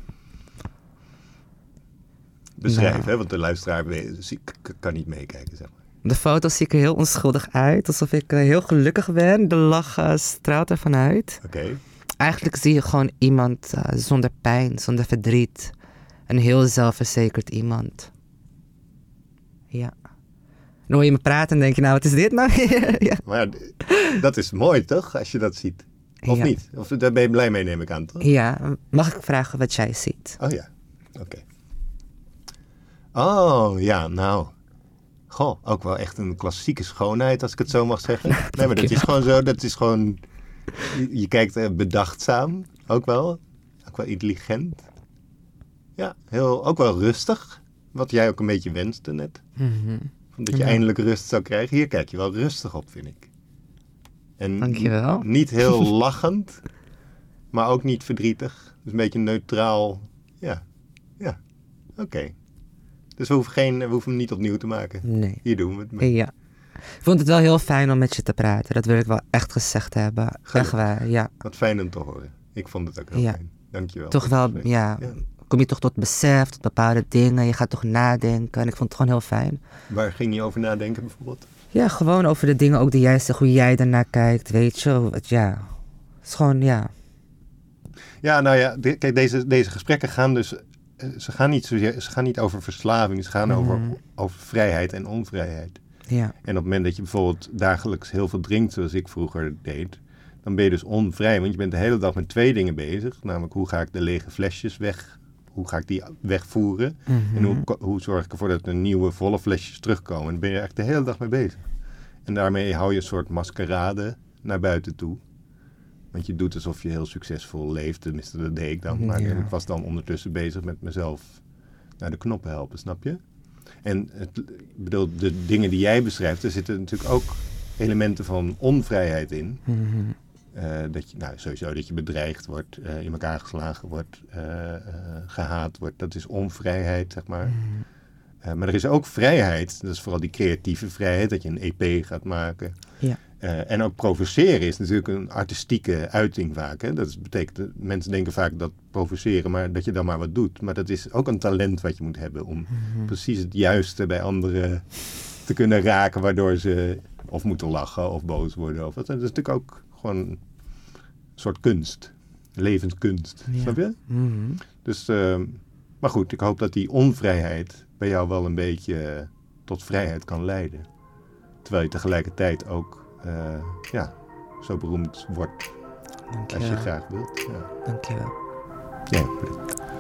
A: Beschrijf, hè, want de luisteraar kan niet meekijken, zeg maar.
C: De foto zie ik er heel onschuldig uit. Alsof ik heel gelukkig ben. De lach straalt ervan uit.
A: Oké.
C: Eigenlijk zie je gewoon iemand zonder pijn, zonder verdriet. Een heel zelfverzekerd iemand. Ja. Dan hoor je me praten en denk je, nou, wat is dit nou? Ja.
A: Maar dat is mooi, toch? Als je dat ziet. Of niet? Of daar ben je blij mee, neem ik aan, toch?
C: Ja. Mag ik vragen wat jij ziet?
A: Oh ja. Oké. Oh, ja, nou. Goh, ook wel echt een klassieke schoonheid, als ik het zo mag zeggen. Nee, maar dat is gewoon zo, dat is gewoon... Je kijkt bedachtzaam, ook wel intelligent. Ja, ook wel rustig. Wat jij ook een beetje wenste net.
C: Mm-hmm.
A: Dat je eindelijk rust zou krijgen. Hier kijk je wel rustig op, vind ik. En
C: dankjewel.
A: Niet heel lachend, maar ook niet verdrietig. Dus een beetje neutraal. Ja. Oké. Dus we hoeven hem niet opnieuw te maken.
C: Nee.
A: Hier doen we het mee.
C: Ja. Ik vond het wel heel fijn om met je te praten. Dat wil ik wel echt gezegd hebben.
A: Gelukkig.
C: Echt waar, ja.
A: Wat fijn om te horen. Ik vond het ook heel fijn. Dankjewel.
C: Toch wel, kom je toch tot besef, tot bepaalde dingen. Je gaat toch nadenken. En ik vond het gewoon heel fijn.
A: Waar ging je over nadenken bijvoorbeeld?
C: Ja, gewoon over de dingen ook die jij zegt. Hoe jij ernaar kijkt, weet je. Het is gewoon, Ja,
A: nou ja. Kijk, deze gesprekken gaan dus... Ze gaan niet over verslaving. Ze gaan over vrijheid en onvrijheid.
C: Ja.
A: En op het moment dat je bijvoorbeeld dagelijks heel veel drinkt, zoals ik vroeger deed, dan ben je dus onvrij. Want je bent de hele dag met 2 dingen bezig. Namelijk, hoe ga ik de lege flesjes hoe ga ik die wegvoeren?
C: Mm-hmm.
A: En hoe zorg ik ervoor dat er nieuwe volle flesjes terugkomen? En daar ben je echt de hele dag mee bezig. En daarmee hou je een soort maskerade naar buiten toe. Want je doet alsof je heel succesvol leeft. Tenminste, dat deed ik dan. Maar ik was dan ondertussen bezig met mezelf naar de knoppen helpen, snap je? En de dingen die jij beschrijft, er zitten natuurlijk ook elementen van onvrijheid in.
C: Mm-hmm.
A: Sowieso dat je bedreigd wordt, in elkaar geslagen wordt, gehaat wordt. Dat is onvrijheid, zeg maar. Mm-hmm. Maar er is ook vrijheid. Dat is vooral die creatieve vrijheid, dat je een EP gaat maken.
C: Ja.
A: En ook provoceren is natuurlijk een artistieke uiting vaak. Hè? Dat betekent, mensen denken vaak dat provoceren, maar dat je dan maar wat doet. Maar dat is ook een talent wat je moet hebben om precies het juiste bij anderen te kunnen raken, waardoor ze of moeten lachen of boos worden. Dat is natuurlijk ook gewoon soort kunst. Levenskunst. Ja. Snap je? Mm-hmm. Dus, maar goed, ik hoop dat die onvrijheid bij jou wel een beetje tot vrijheid kan leiden. Terwijl je tegelijkertijd ook zo beroemd wordt als je graag wilt. Ja.
C: Dankjewel.
A: Ja, bedankt.